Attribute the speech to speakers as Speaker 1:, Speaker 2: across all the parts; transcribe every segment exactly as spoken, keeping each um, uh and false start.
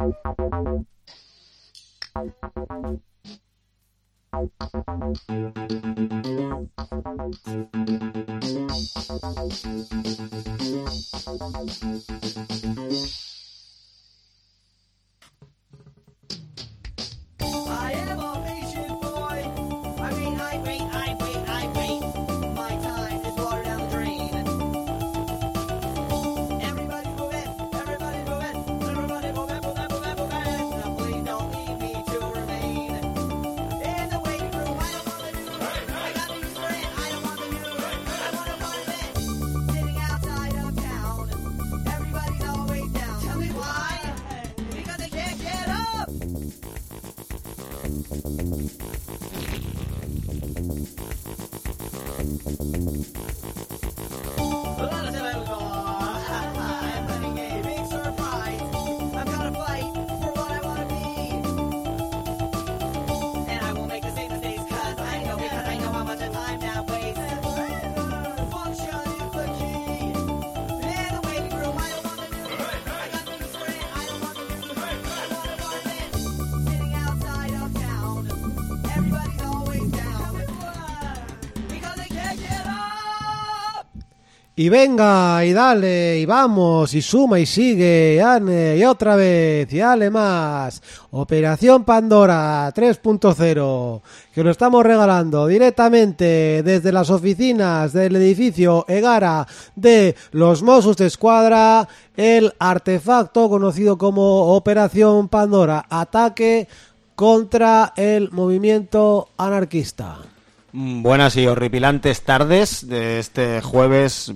Speaker 1: Y venga, y dale, y vamos, y suma, y sigue, ane, y otra vez, y dale más. Operación Pandora tres punto cero, que lo estamos regalando directamente desde las oficinas del edificio Egara de los Mossos d'Esquadra, el artefacto conocido como Operación Pandora, ataque contra el movimiento anarquista.
Speaker 2: Buenas y horripilantes tardes de este jueves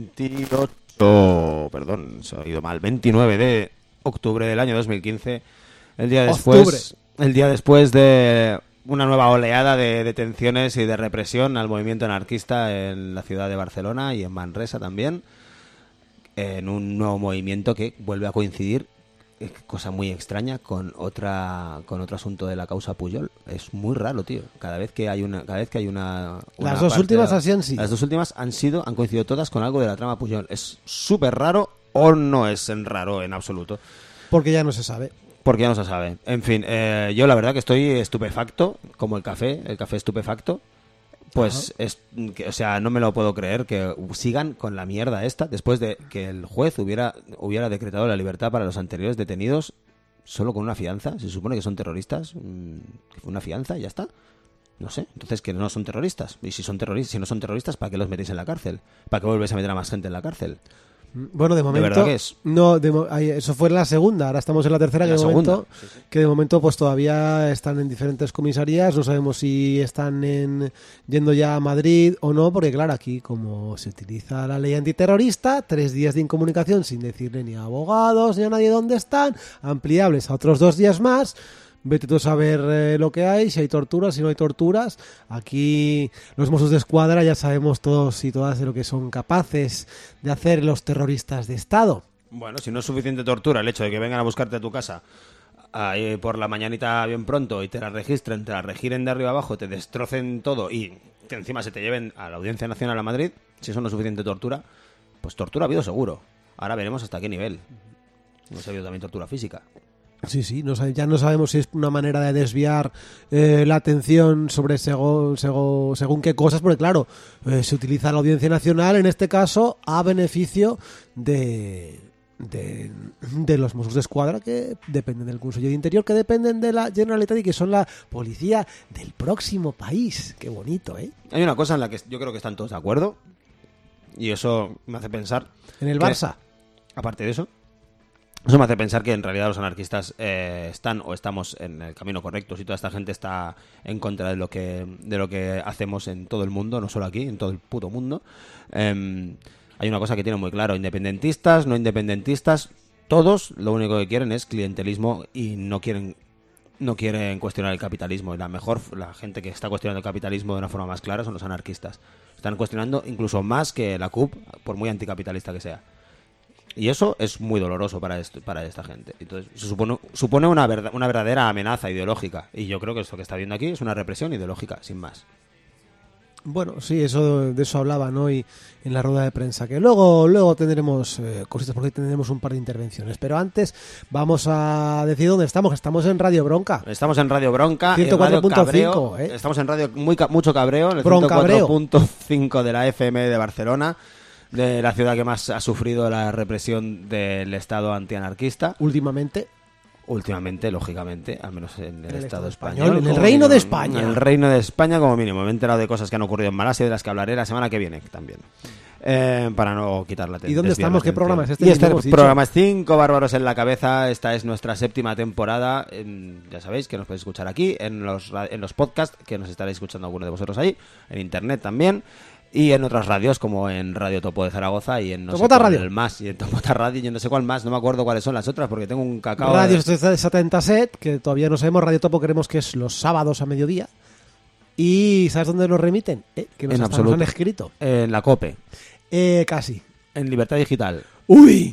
Speaker 2: veintiocho, perdón, se ha ido mal, veintinueve de octubre del año dos mil quince, el día después, octubre. el día después de una nueva oleada de detenciones y de represión al movimiento anarquista en la ciudad de Barcelona y en Manresa también, en un nuevo movimiento que vuelve a coincidir, cosa muy extraña, con otra con otro asunto de la causa Pujol. Es muy raro, tío. Cada vez que hay una cada vez que hay una, una
Speaker 1: las dos últimas así han sido.
Speaker 2: Las dos últimas han sido han coincidido todas con algo de la trama Pujol. Es súper raro o no es raro en absoluto.
Speaker 1: Porque ya no se sabe.
Speaker 2: Porque ya no se sabe. En fin, eh, yo la verdad que estoy estupefacto, como el café, el café estupefacto. Pues, es, que, o sea, no me lo puedo creer que sigan con la mierda esta después de que el juez hubiera hubiera decretado la libertad para los anteriores detenidos solo con una fianza. Se supone que son terroristas, que fue una fianza y ya está. No sé, entonces que no son terroristas. Y si son terroristas, si no son terroristas, ¿para qué los metéis en la cárcel? ¿Para qué volvéis a meter a más gente en la cárcel?
Speaker 1: Bueno, de momento,
Speaker 2: ¿De verdad que es?
Speaker 1: no, de, eso fue en la segunda, ahora estamos en la tercera,
Speaker 2: la
Speaker 1: que de
Speaker 2: segunda.
Speaker 1: momento,
Speaker 2: Sí, sí.
Speaker 1: que de momento pues todavía están en diferentes comisarías, no sabemos si están en, yendo ya a Madrid o no, porque claro, aquí como se utiliza la ley antiterrorista, tres días de incomunicación sin decirle ni a abogados ni a nadie dónde están, ampliables a otros dos días más. Vete tú a saber eh, lo que hay, si hay torturas, si no hay torturas. Aquí los Mossos d'Esquadra ya sabemos todos y todas de lo que son capaces de hacer los terroristas de Estado.
Speaker 2: Bueno, si no es suficiente tortura el hecho de que vengan a buscarte a tu casa ahí por la mañanita bien pronto y te la registren, te la regiren de arriba abajo, te destrocen todo y que encima se te lleven a la Audiencia Nacional a Madrid, si eso no es suficiente tortura, pues tortura ha habido seguro. Ahora veremos hasta qué nivel. No se ha habido también tortura física.
Speaker 1: Sí, sí, no, ya no sabemos si es una manera de desviar eh, la atención sobre según, según, según qué cosas, porque claro, eh, se utiliza la Audiencia Nacional, en este caso, a beneficio de, de, de los Mossos d'Esquadra, que dependen del Consejo de Interior, que dependen de la Generalitat y que son la policía del próximo país. Qué bonito, ¿eh?
Speaker 2: Hay una cosa en la que yo creo que están todos de acuerdo, y eso me hace pensar...
Speaker 1: En el
Speaker 2: que,
Speaker 1: Barça.
Speaker 2: Aparte de eso... Eso me hace pensar que en realidad los anarquistas eh, están o estamos en el camino correcto. Si toda esta gente está en contra de lo que de lo que hacemos en todo el mundo, no solo aquí, en todo el puto mundo. Eh, hay una cosa que tienen muy claro: independentistas, no independentistas, todos lo único que quieren es clientelismo y no quieren no quieren cuestionar el capitalismo. Y la mejor, la gente que está cuestionando el capitalismo de una forma más clara son los anarquistas. Están cuestionando incluso más que la C U P, por muy anticapitalista que sea. Y eso es muy doloroso para esto, para esta gente. Entonces, se supone, supone una, verdad, una verdadera amenaza ideológica. Y yo creo que esto que está viendo aquí es una represión ideológica, sin más.
Speaker 1: Bueno, sí, eso de eso hablaban hoy en la rueda de prensa, que luego luego tendremos eh, cositas porque tendremos un par de intervenciones, pero antes vamos a decir dónde estamos. Estamos en Radio Bronca.
Speaker 2: Estamos en Radio Bronca,
Speaker 1: ciento cuatro punto cinco,
Speaker 2: ¿eh? Estamos en Radio muy mucho cabreo, en el
Speaker 1: ciento cuatro
Speaker 2: punto cinco de la F M de Barcelona, de la ciudad que más ha sufrido la represión del Estado antianarquista.
Speaker 1: Últimamente.
Speaker 2: Últimamente, lógicamente, al menos en el, el Estado, Estado español,
Speaker 1: español, en el Reino
Speaker 2: mínimo,
Speaker 1: de España.
Speaker 2: En el Reino de España, como mínimo. Me he enterado de cosas que han ocurrido en Malasia, de las que hablaré la semana que viene también. Eh, para no quitar la atención.
Speaker 1: ¿Y dónde estamos? ¿Qué programa es este?
Speaker 2: Y este programa es Cinco Bárbaros en la Cabeza. Esta es nuestra séptima temporada. En, ya sabéis que nos podéis escuchar aquí, en los, en los podcasts, que nos estaréis escuchando alguno de vosotros ahí, en internet también. Y en otras radios, como en Radio Topo de Zaragoza y en no
Speaker 1: Topota
Speaker 2: sé cuál
Speaker 1: Radio.
Speaker 2: el más, y en Topota Radio y en no sé cuál más, no me acuerdo cuáles son las otras porque tengo un cacao.
Speaker 1: Radio
Speaker 2: de...
Speaker 1: setenta set, que todavía no sabemos. Radio Topo queremos que es los sábados a mediodía. Y ¿sabes dónde nos remiten? Eh, que nos,
Speaker 2: en
Speaker 1: hasta
Speaker 2: absoluto.
Speaker 1: nos han escrito.
Speaker 2: En la COPE.
Speaker 1: Eh, casi.
Speaker 2: En Libertad Digital.
Speaker 1: ¡Uy!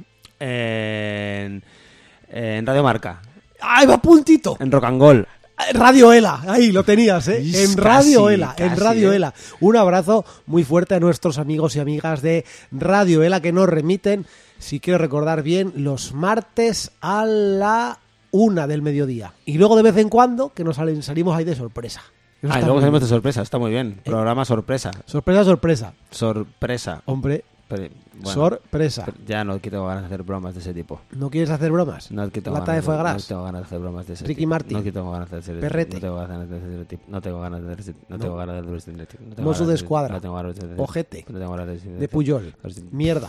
Speaker 2: En, en Radio Marca.
Speaker 1: ¡Ay, va puntito!
Speaker 2: En Rock and Roll.
Speaker 1: Radio Ela, ahí lo tenías, ¿eh?
Speaker 2: Es
Speaker 1: en Radio
Speaker 2: casi,
Speaker 1: Ela,
Speaker 2: casi,
Speaker 1: en Radio
Speaker 2: ¿eh?
Speaker 1: Ela. Un abrazo muy fuerte a nuestros amigos y amigas de Radio Ela que nos remiten, si quiero recordar bien, los martes a la una del mediodía. Y luego de vez en cuando que nos salen, salimos ahí de sorpresa. Eso
Speaker 2: Ah, y
Speaker 1: está
Speaker 2: luego
Speaker 1: muy
Speaker 2: salimos
Speaker 1: bien.
Speaker 2: de sorpresa, está muy bien.
Speaker 1: ¿Eh?
Speaker 2: Programa sorpresa.
Speaker 1: Sorpresa, sorpresa.
Speaker 2: Sorpresa.
Speaker 1: Hombre,
Speaker 2: Pero, bueno,
Speaker 1: sorpresa.
Speaker 2: pero ya no tengo ganas de hacer bromas de ese tipo.
Speaker 1: ¿No quieres hacer bromas?
Speaker 2: No es que tengo
Speaker 1: Lata
Speaker 2: ganas
Speaker 1: de foie gras.
Speaker 2: No tengo ganas de hacer bromas de ese
Speaker 1: Ricky
Speaker 2: tipo.
Speaker 1: Martin.
Speaker 2: No es que tengo ganas de hacer
Speaker 1: Perrete.
Speaker 2: No tengo ganas de hacer ese tipo. No tengo ganas de hacer No tengo ganas de hacer no tengo
Speaker 1: Mosso
Speaker 2: ganas
Speaker 1: de Escuadra.
Speaker 2: No tengo ganas de
Speaker 1: Ojete.
Speaker 2: No tengo ganas de
Speaker 1: De Puyol. Mierda.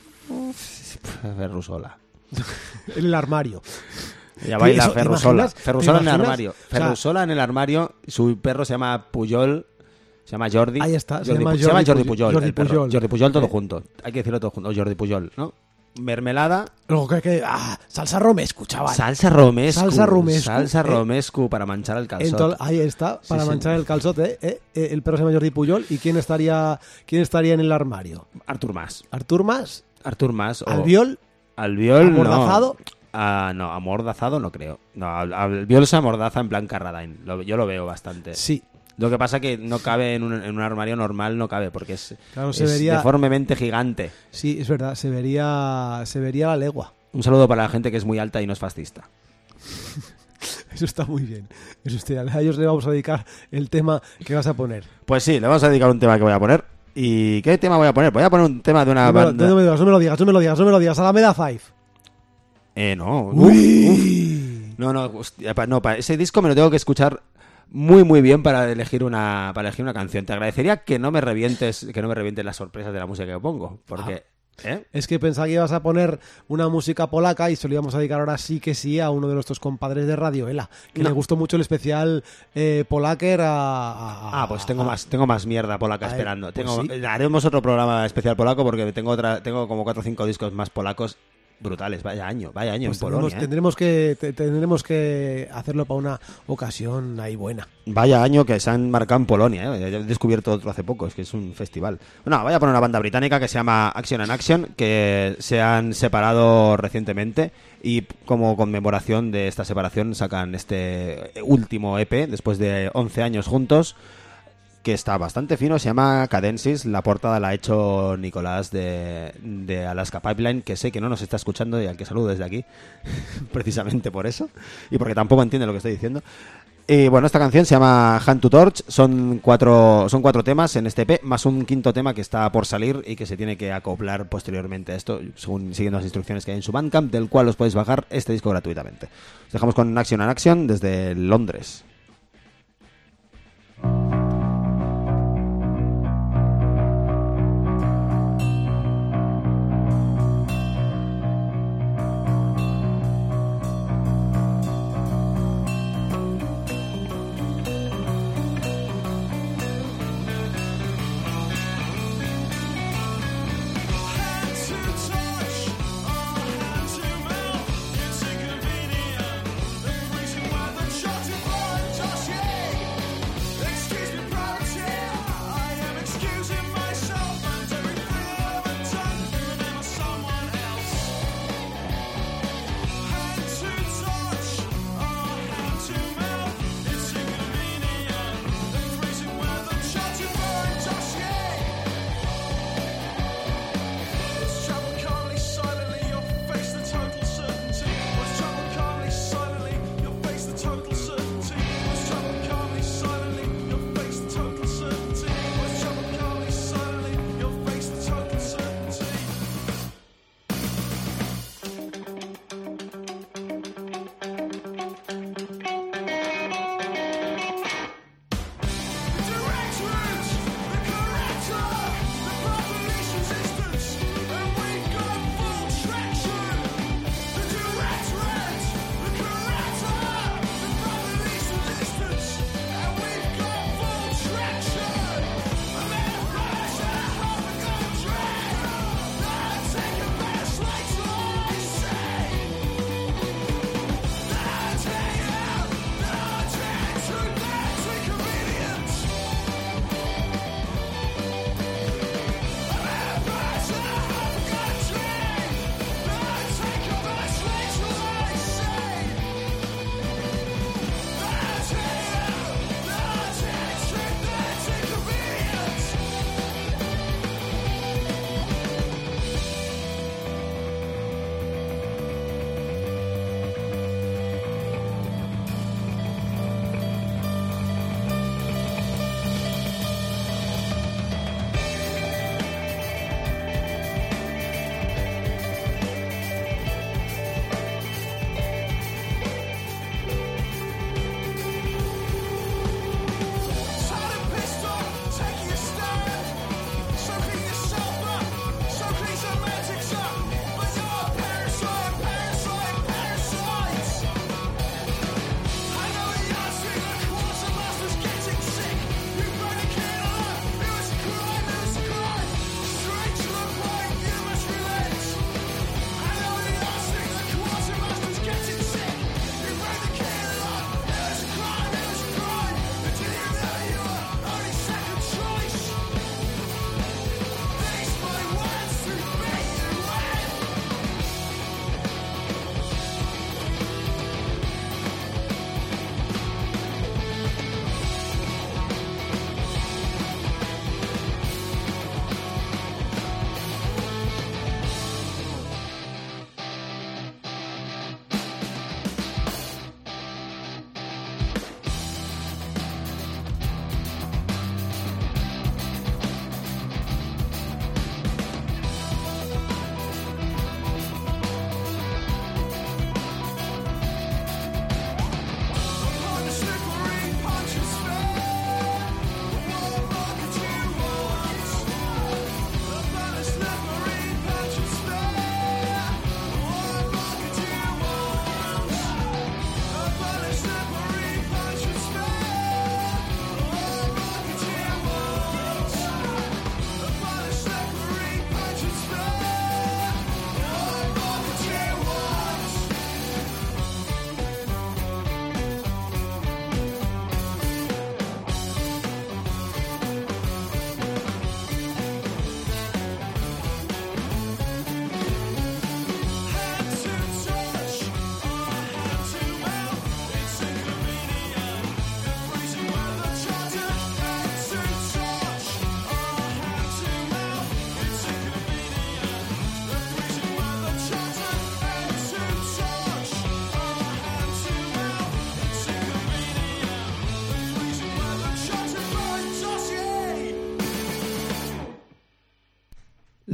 Speaker 2: Ferrusola.
Speaker 1: En el armario.
Speaker 2: Ella baila
Speaker 1: Eso, ¿te
Speaker 2: Ferrusola.
Speaker 1: imaginas?
Speaker 2: Ferrusola
Speaker 1: ¿Te
Speaker 2: en el
Speaker 1: imaginas?
Speaker 2: armario.
Speaker 1: O sea,
Speaker 2: Ferrusola en el armario. Su perro se llama Puyol. Se llama Jordi.
Speaker 1: Ahí está, se
Speaker 2: Jordi,
Speaker 1: llama
Speaker 2: Pu- se llama
Speaker 1: Jordi
Speaker 2: Jordi
Speaker 1: Puy-
Speaker 2: Puyol.
Speaker 1: Jordi
Speaker 2: el perro.
Speaker 1: Puyol.
Speaker 2: Jordi Puyol todo
Speaker 1: Eh.
Speaker 2: junto. Hay que decirlo todo junto. O Jordi Puyol, ¿no? Mermelada.
Speaker 1: Luego que, que ah, salsa romescu, chaval.
Speaker 2: Salsa romescu.
Speaker 1: Salsa romescu,
Speaker 2: Salsa
Speaker 1: eh.
Speaker 2: romescu para manchar el calzón.
Speaker 1: Entonces, ahí está, para
Speaker 2: Sí,
Speaker 1: manchar
Speaker 2: sí.
Speaker 1: el calzote. ¿eh? Eh, El perro se llama Jordi Puyol. ¿Y quién estaría quién estaría en el armario?
Speaker 2: Artur Mas.
Speaker 1: ¿Artur Mas?
Speaker 2: Artur Mas. O
Speaker 1: ¿Albiol?
Speaker 2: Albiol, no.
Speaker 1: ¿Amordazado?
Speaker 2: Ah, no, amordazado no creo. No, Al- Albiol se amordaza en plan Carradine. Lo- yo lo veo bastante.
Speaker 1: Sí.
Speaker 2: Lo que pasa que no cabe en un, en un armario normal, no cabe, porque es,
Speaker 1: Claro, se
Speaker 2: es
Speaker 1: vería-
Speaker 2: deformemente gigante.
Speaker 1: Sí, es verdad. Se vería, se vería la legua.
Speaker 2: Un saludo para la gente que es muy alta y no es fascista.
Speaker 1: Eso está muy bien. Eso está, a ellos le vamos a dedicar el tema que vas a poner.
Speaker 2: Pues sí, le vamos a dedicar un tema que voy a poner. ¿Y qué tema voy a poner? Voy a poner un tema de una
Speaker 1: No me, lo,
Speaker 2: banda...
Speaker 1: no me lo digas, no me lo digas, no me lo digas, no me lo digas. Alameda Five.
Speaker 2: Eh, no.
Speaker 1: Uy.
Speaker 2: Uf. No, no, hostia, pa- no, para ese disco me lo tengo que escuchar muy muy bien para elegir una para elegir una canción. Te agradecería que no me revientes que no me revientes las sorpresas de la música que pongo, porque ¿eh?
Speaker 1: Es que pensaba que ibas a poner una música polaca y se lo íbamos a dedicar ahora sí que sí a uno de nuestros compadres de Radio Ela, que
Speaker 2: No.
Speaker 1: le gustó mucho el especial eh, Polaker a, a-
Speaker 2: Ah, pues tengo
Speaker 1: a-
Speaker 2: más tengo más mierda polaca
Speaker 1: A ver,
Speaker 2: esperando.
Speaker 1: pues
Speaker 2: Tengo
Speaker 1: sí.
Speaker 2: eh, haremos otro programa especial polaco porque tengo otra tengo como cuatro o cinco discos más polacos brutales. Vaya año, vaya año
Speaker 1: pues
Speaker 2: en
Speaker 1: tendremos,
Speaker 2: Polonia. ¿eh?
Speaker 1: tendremos que te- tendremos que hacerlo para una ocasión ahí buena.
Speaker 2: Vaya año que se han marcado en Polonia, ¿eh? Ya he descubierto otro hace poco, es que es un festival. Bueno, voy a poner una banda británica que se llama Action and Action, que se han separado recientemente y como conmemoración de esta separación sacan este último E P después de once años juntos, que está bastante fino, se llama Cadensis. La portada la ha hecho Nicolás de, de Alaska Pipeline, que sé que no nos está escuchando y al que saludo desde aquí, precisamente por eso, y porque tampoco entiende lo que estoy diciendo. Y bueno, esta canción se llama Hand to Torch, son cuatro, son cuatro temas en este E P, más un quinto tema que está por salir y que se tiene que acoplar posteriormente a esto, según siguiendo las instrucciones que hay en su Bandcamp, del cual os podéis bajar este disco gratuitamente. Os dejamos con Action and Action desde Londres.
Speaker 3: It's inconvenient, embracing by the shot of light.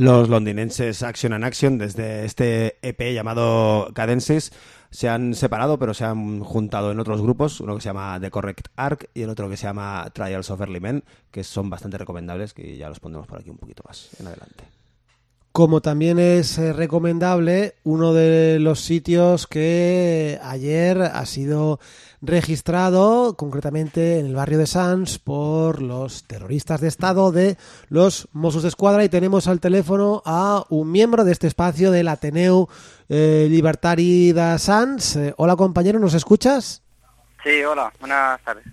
Speaker 2: Los londinenses Action and Action, desde este E P llamado Cadences, se han separado, pero se han juntado en otros grupos, uno que se llama The Correct Arc y el otro que se llama Trials of Early Men, que son bastante recomendables, que ya los pondremos por aquí un poquito más en adelante.
Speaker 1: Como también es eh, recomendable uno de los sitios que ayer ha sido registrado, concretamente en el barrio de Sants, por los terroristas de Estado de los Mossos d'Esquadra, y tenemos al teléfono a un miembro de este espacio del Ateneu eh, Llibertari de Sants. Eh, hola compañero, ¿nos escuchas?
Speaker 3: Sí, hola, buenas tardes.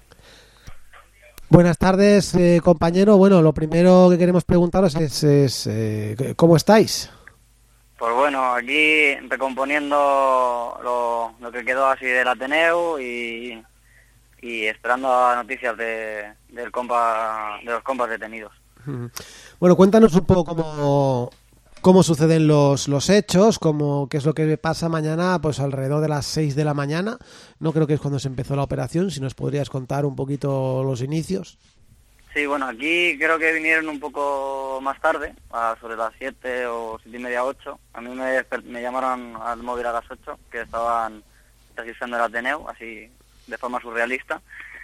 Speaker 1: Buenas tardes, eh, compañero. Bueno, lo primero que queremos preguntaros es, es eh, ¿cómo estáis?
Speaker 3: Pues bueno, aquí recomponiendo lo, lo que quedó así del Ateneu y, y esperando noticias de, del compa, de los compas detenidos.
Speaker 1: Bueno, cuéntanos un poco cómo, cómo suceden los, los hechos, cómo, qué es lo que pasa mañana, pues alrededor de las seis de la mañana. No creo que es cuando se empezó la operación, si nos podrías contar un poquito los inicios.
Speaker 3: Sí, bueno, aquí creo que vinieron un poco más tarde, a sobre las siete o siete y media, ocho. A mí me, me llamaron al móvil a las ocho, que estaban registrando el Ateneu, así de forma surrealista.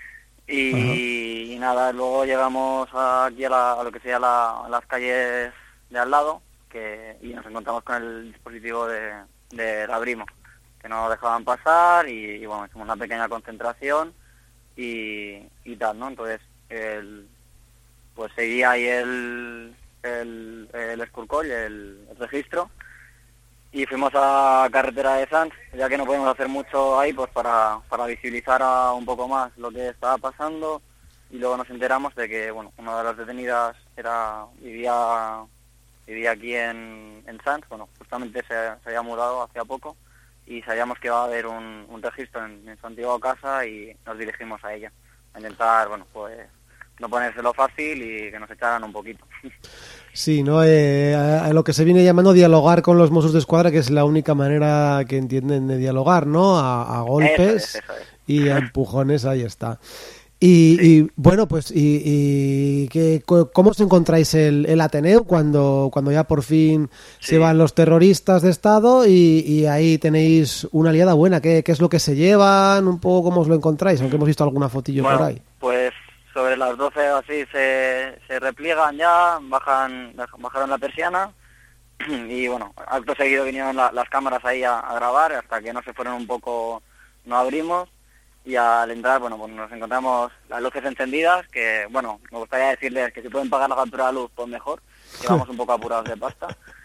Speaker 3: Y, y nada, luego llegamos aquí a, la, a lo que sería la, las calles de al lado, que y nos encontramos con el dispositivo de, de la Brimo, que no nos dejaban pasar y, y bueno, hicimos una pequeña concentración y, y tal, ¿no? Entonces, el... pues seguía ahí el el, el escurcoll, el, el registro, y fuimos a carretera de Sants, ya que no podíamos hacer mucho ahí, pues para, para visibilizar a un poco más lo que estaba pasando, y luego nos enteramos de que, bueno, una de las detenidas era vivía vivía aquí en, en Sants, bueno, justamente se, se había mudado hacía poco, y sabíamos que iba a haber un, un registro en, en su antigua casa, y nos dirigimos a ella, a intentar, bueno, pues no ponérselo fácil y que nos echaran un poquito.
Speaker 1: Sí, ¿no? Eh, a, a lo que se viene llamando dialogar con los Mossos d'Esquadra, que es la única manera que entienden de dialogar, ¿no? A, a golpes
Speaker 3: eso es, eso es.
Speaker 1: Y a empujones, ahí está. Y, sí. y bueno, pues, y, y que, ¿cómo os encontráis el, el Ateneu cuando, cuando ya por fin sí. se van los terroristas de Estado y, y ahí tenéis una aliada buena? ¿Qué, ¿Qué es lo que se llevan? Un poco, ¿cómo os lo encontráis? Aunque hemos visto alguna fotillo
Speaker 3: bueno,
Speaker 1: por ahí.
Speaker 3: Pues sobre las doce o así se, se repliegan ya, bajan bajaron la persiana y bueno, acto seguido vinieron la, las cámaras ahí a, a grabar, hasta que no se fueron un poco, no abrimos, y al entrar, bueno, pues nos encontramos las luces encendidas, que bueno, me gustaría decirles que si pueden pagar la factura de luz, pues mejor, que vamos un poco apurados de pasta,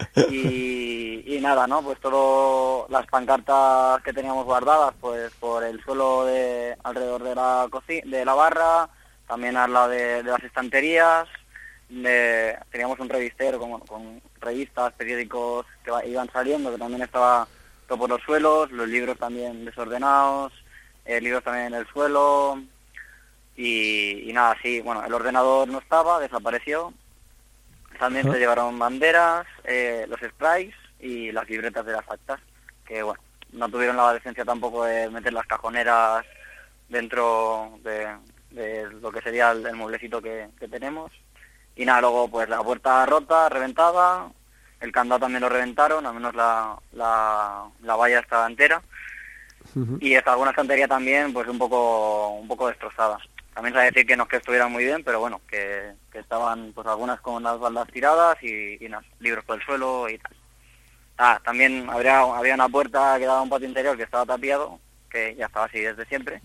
Speaker 3: y, y nada, ¿no? Pues todo las pancartas que teníamos guardadas, pues por el suelo de alrededor de la cocina, de la barra, también al lado de, de las estanterías, de, teníamos un revistero con, con revistas, periódicos que va, iban saliendo, que también estaba todo por los suelos, los libros también desordenados, eh, libros también en el suelo, y, y nada, sí, bueno, el ordenador no estaba, desapareció, también se llevaron banderas, eh, los sprays y las libretas de las actas, que bueno, no tuvieron la decencia tampoco de meter las cajoneras dentro de... de lo que sería el, el mueblecito que, que tenemos. Y nada, luego pues la puerta rota, reventada, el candado también lo reventaron, al menos la, la, la valla estaba entera, uh-huh. y esta, alguna estantería también pues un poco un poco destrozada. También se va a decir que no es que estuvieran muy bien, pero bueno, que, que estaban pues algunas con las baldas tiradas y, y nada, libros por el suelo y tal. Ah, también habría, había una puerta que daba a un patio interior que estaba tapiado, que ya estaba así desde siempre.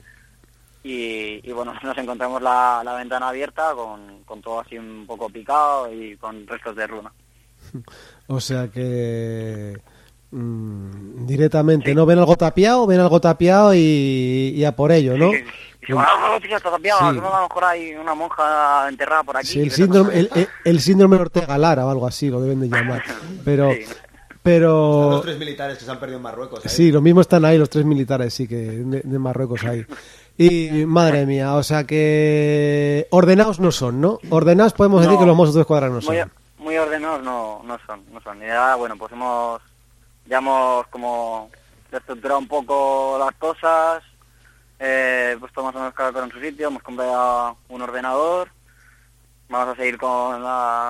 Speaker 3: Y, y bueno, nos encontramos la, la ventana abierta con, con todo así un poco picado y con restos de runa.
Speaker 1: O sea que mmm, directamente, sí. ¿no? Ven algo tapiado, ven algo tapiado y, y a por ello, ¿no?
Speaker 3: Sí, sí, sí. Y bueno, no, tío, está tapiado, sí. Que a lo mejor hay una monja enterrada por aquí.
Speaker 1: Sí, el, síndrome, el, el, el síndrome de Ortega Lara o algo así, lo deben de llamar. Pero... Sí. Pero...
Speaker 2: Están los tres militares que se han perdido en Marruecos. ¿eh?
Speaker 1: Sí, lo mismo están ahí los tres militares, sí, que de, de Marruecos ahí. Y madre mía, o sea que ordenados no son, ¿no? Ordenados podemos no, decir que los Mossos d'Esquadra no son.
Speaker 3: Muy, muy ordenados no, no son, no son. Y ya, bueno, pues hemos, ya hemos como reestructurado un poco las cosas, eh, pues tomamos unos cada cosa en su sitio, hemos comprado un ordenador, vamos a seguir con la,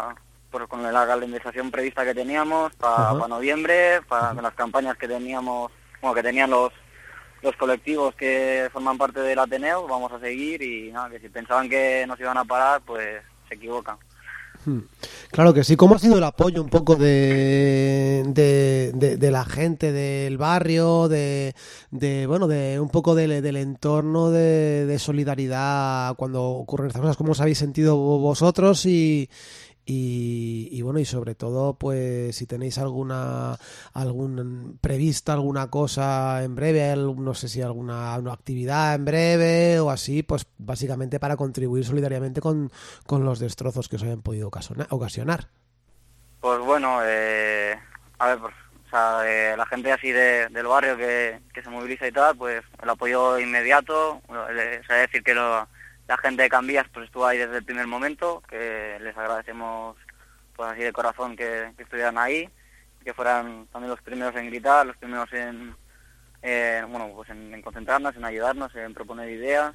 Speaker 3: por, con la calendarización prevista que teníamos para pa noviembre, para las campañas que teníamos, bueno, que tenían los los colectivos que forman parte del Ateneo, vamos a seguir y nada, que si pensaban que nos iban a parar, pues se equivocan.
Speaker 1: Claro que sí. ¿Cómo ha sido el apoyo un poco de de, de, de la gente del barrio, de, de bueno, de un poco del, del entorno de, de solidaridad cuando ocurren estas cosas? ¿Cómo os habéis sentido vosotros? Y, y, y bueno, y sobre todo, pues si tenéis alguna algún prevista alguna cosa en breve, no sé si alguna una actividad en breve o así, pues básicamente para contribuir solidariamente con, con los destrozos que os hayan podido ocasionar.
Speaker 3: Pues bueno, eh, a ver, pues, o sea, eh, la gente así de, del barrio que, que se moviliza y tal, pues el apoyo inmediato, o sea, decir que lo, la gente de Cambias pues estuvo ahí desde el primer momento, que les agradecemos pues así de corazón que, que estuvieran ahí, que fueran también los primeros en gritar, los primeros en, eh, bueno, pues en, en concentrarnos, en ayudarnos, en proponer ideas,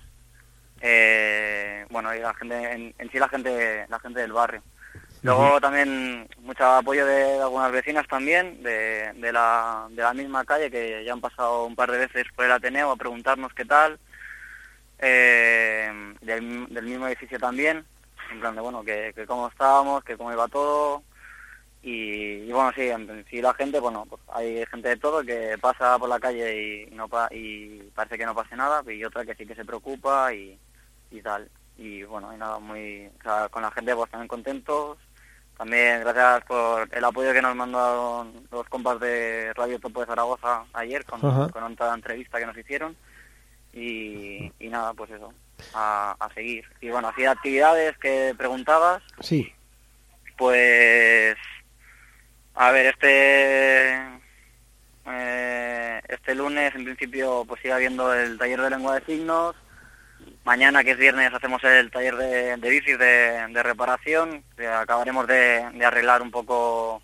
Speaker 3: eh, bueno, y la gente, en, en sí la gente, la gente del barrio. Luego también mucho apoyo de algunas vecinas también, de, de, la, de la misma calle, que ya han pasado un par de veces por el Ateneo a preguntarnos qué tal, eh, del, del mismo edificio también, en plan de, bueno, que, que cómo estábamos, que cómo iba todo, y, y bueno, sí, en sí la gente, bueno, pues hay gente de todo que pasa por la calle y, no pa y parece que no pase nada, y otra que sí que se preocupa y, y tal. Y bueno, y nada, muy, o sea, con la gente pues también contentos. También gracias por el apoyo que nos mandaron los compas de Radio Topo de Zaragoza ayer con, con otra entrevista que nos hicieron. Y, y nada, pues eso, a, a seguir. Y bueno, así actividades que preguntabas.
Speaker 1: Sí.
Speaker 3: Pues, a ver, este eh, este lunes en principio pues sigue habiendo el taller de lengua de signos. Mañana, que es viernes, hacemos el taller de, de bicis de, de reparación, que acabaremos de, de arreglar un poco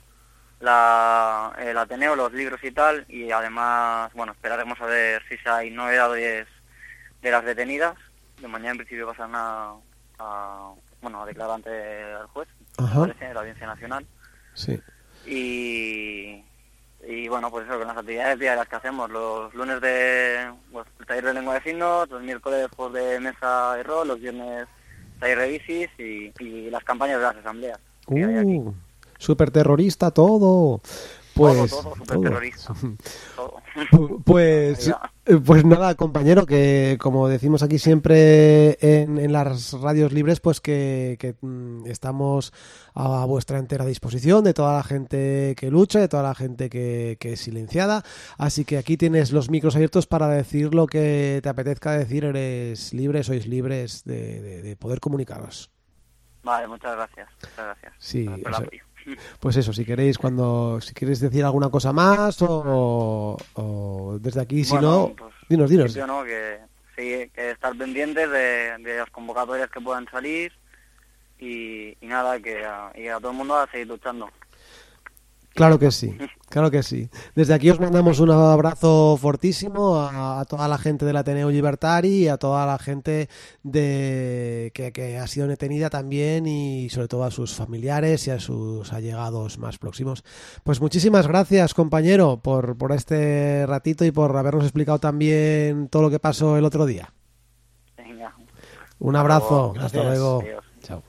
Speaker 3: la, el Ateneo, los libros y tal, y además, bueno, esperaremos a ver si hay novedades de las detenidas. De mañana en principio pasan a, a bueno, a declarar ante el juez, me parece, la Audiencia Nacional.
Speaker 1: Sí.
Speaker 3: Y... Y bueno, pues eso, con las actividades diarias que hacemos, los lunes de pues, el taller de lengua de signos, los miércoles pues, de mesa y rol, los viernes taller de bicis y, y las campañas de las asambleas.
Speaker 1: Uh, súper terrorista todo. Pues,
Speaker 3: todo, todo, súper terrorista. Todo.
Speaker 1: Pues, pues nada, compañero, que como decimos aquí siempre en, en las radios libres, pues que, que mm, estamos a vuestra entera disposición, de toda la gente que lucha, de toda la gente que, que es silenciada. Así que aquí tienes los micros abiertos para decir lo que te apetezca decir. Eres libre, sois libres de, de, de poder comunicaros.
Speaker 3: Vale, muchas gracias. Muchas gracias.
Speaker 1: Sí,
Speaker 3: por el apoyo.
Speaker 1: Pues eso, si queréis cuando si queréis decir alguna cosa más o, o desde aquí, si
Speaker 3: bueno,
Speaker 1: no,
Speaker 3: pues,
Speaker 1: dinos, dinos.
Speaker 3: Yo no, que sí, que estar pendientes de, de las convocatorias que puedan salir y, y nada, que a, y a todo el mundo a seguir luchando.
Speaker 1: Claro que sí, claro que sí. Desde aquí os mandamos un abrazo fortísimo a, a toda la gente del Ateneo Llibertari y a toda la gente de que, que ha sido detenida también y sobre todo a sus familiares y a sus allegados más próximos. Pues muchísimas gracias, compañero, por, por este ratito y por habernos explicado también todo lo que pasó el otro día.
Speaker 3: Venga.
Speaker 1: Un abrazo,
Speaker 3: Gracias.
Speaker 1: hasta luego.
Speaker 3: Adiós.
Speaker 1: Chao.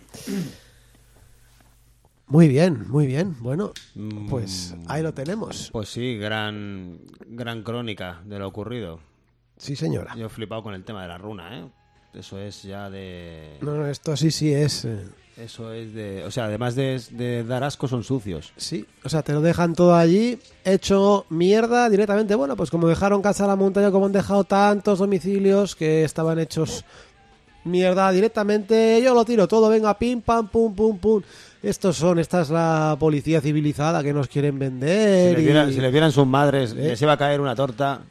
Speaker 1: Muy bien, muy bien. Bueno, pues ahí lo tenemos.
Speaker 2: Pues sí, gran gran crónica de lo ocurrido.
Speaker 1: Sí, señora.
Speaker 2: Yo he flipado con el tema de la runa, ¿eh? Eso es ya de...
Speaker 1: No, no, esto sí, sí es... Eh...
Speaker 2: Eso es de... O sea, además de, de dar asco, son sucios.
Speaker 1: Sí, o sea, te lo dejan todo allí, hecho mierda directamente. Bueno, pues como dejaron Casa a la Montaña, como han dejado tantos domicilios que estaban hechos mierda directamente, yo lo tiro todo, venga, pim, pam, pum, pum, pum. Estos son, esta es la policía civilizada que nos quieren vender.
Speaker 2: Si,
Speaker 1: y...
Speaker 2: les, vieran, si les vieran sus madres,
Speaker 1: ¿Eh?
Speaker 2: les iba a caer una torta.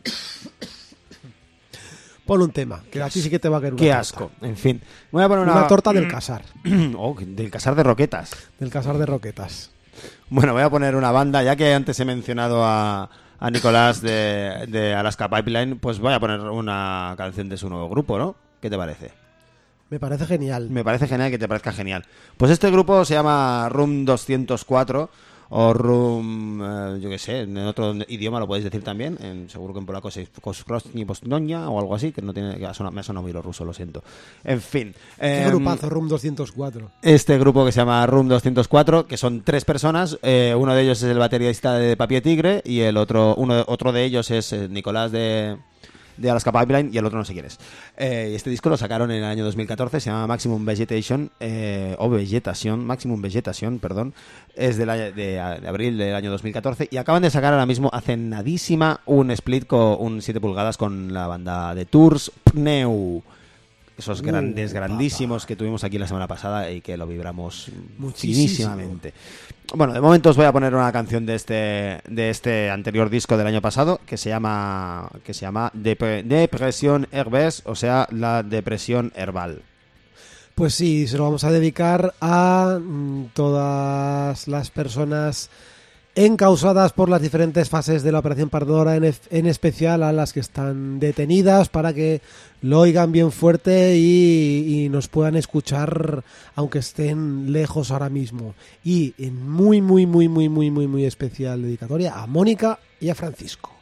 Speaker 1: Pon un tema, que aquí sí que te va a caer una
Speaker 2: Qué
Speaker 1: torta.
Speaker 2: asco. En fin, voy a poner una,
Speaker 1: una torta del Casar.
Speaker 2: Oh, del Casar de Roquetas.
Speaker 1: Del Casar de Roquetas.
Speaker 2: Bueno, voy a poner una banda, ya que antes he mencionado a, a Nicolás de, de Alaska Pipeline, pues voy a poner una canción de su nuevo grupo, ¿no? ¿Qué te parece?
Speaker 1: Me parece genial.
Speaker 2: Me parece genial que te parezca genial. Pues este grupo se llama Room doscientos cuatro o Room, eh, yo qué sé, en otro idioma lo podéis decir también. En, seguro que en polaco es Koskrosni Postnonia o algo así, que no tiene, que ha sonado, me ha sonado muy lo ruso, lo siento. En fin.
Speaker 1: ¿Qué
Speaker 2: eh,
Speaker 1: grupazo, Room doscientos cuatro?
Speaker 2: Este grupo que se llama Room doscientos cuatro, que son tres personas, eh, uno de ellos es el baterista de Papier Tigre y el otro, uno, otro de ellos es eh, Nicolás de... de Alaska Pipeline y el otro no sé quién es. Eh, este disco lo sacaron en el año dos mil catorce, se llama Maximum Vegetation, eh, o Vegetation, Maximum Vegetation, perdón, es del año, de, de abril del año dos mil catorce y acaban de sacar ahora mismo, hace nadísima, un split con un siete pulgadas con la banda de Tours Pneu. Esos grandes, uh, grandísimos papá. que tuvimos aquí la semana pasada y que lo vibramos finísimamente. Bueno, de momento os voy a poner una canción de este de este anterior disco del año pasado que se llama que se llama Dep- Depresión Herbes, o sea, la depresión herbal.
Speaker 1: Pues sí, se lo vamos a dedicar a mm, todas las personas encausadas por las diferentes fases de la Operación Pandora, en, en especial a las que están detenidas, para que lo oigan bien fuerte y, y nos puedan escuchar aunque estén lejos ahora mismo. Y en muy, muy, muy, muy, muy, muy, muy especial dedicatoria a Mónica y a Francisco.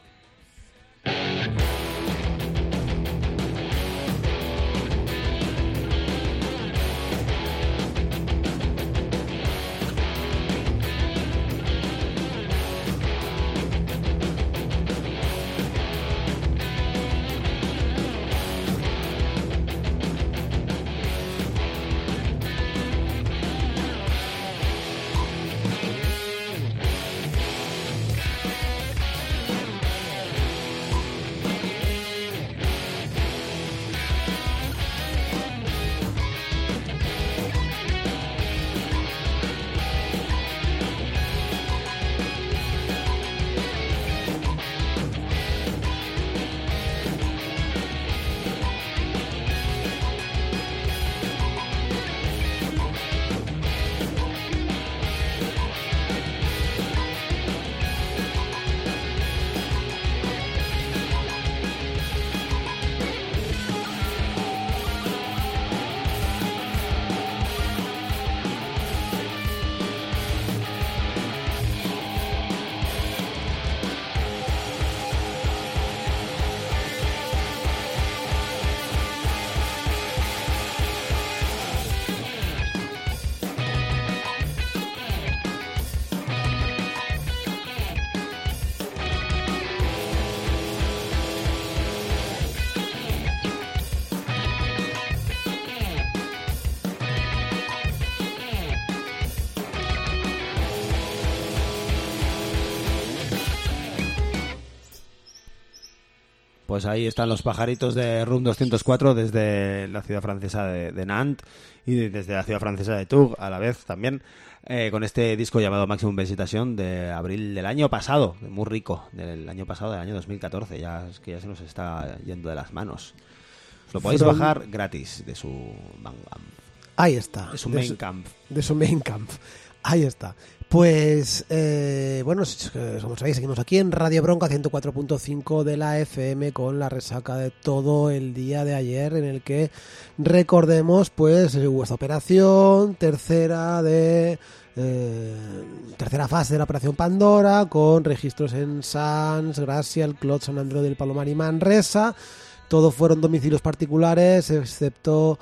Speaker 2: Pues ahí están los pajaritos de Room doscientos cuatro desde la ciudad francesa de, de Nantes y desde la ciudad francesa de Tours a la vez también, eh, con este disco llamado Maximum Vegetation de abril del año pasado, muy rico, del año pasado, del año dos mil catorce, ya es que ya se nos está yendo de las manos. Os lo podéis
Speaker 1: From...
Speaker 2: bajar gratis de su Bandcamp.
Speaker 1: Ahí está.
Speaker 2: De su
Speaker 1: de
Speaker 2: main
Speaker 1: su,
Speaker 2: camp.
Speaker 1: De su main camp. Ahí está. Pues, eh, bueno, como sabéis, seguimos aquí en Radio Bronca ciento cuatro punto cinco de la F M con la resaca de todo el día de ayer, en el que recordemos, pues, hubo esta operación, tercera de... Eh, tercera fase de la Operación Pandora, con registros en Sants, Gracia, el Clot, San Andreu del Palomar y Manresa. Todos fueron domicilios particulares, excepto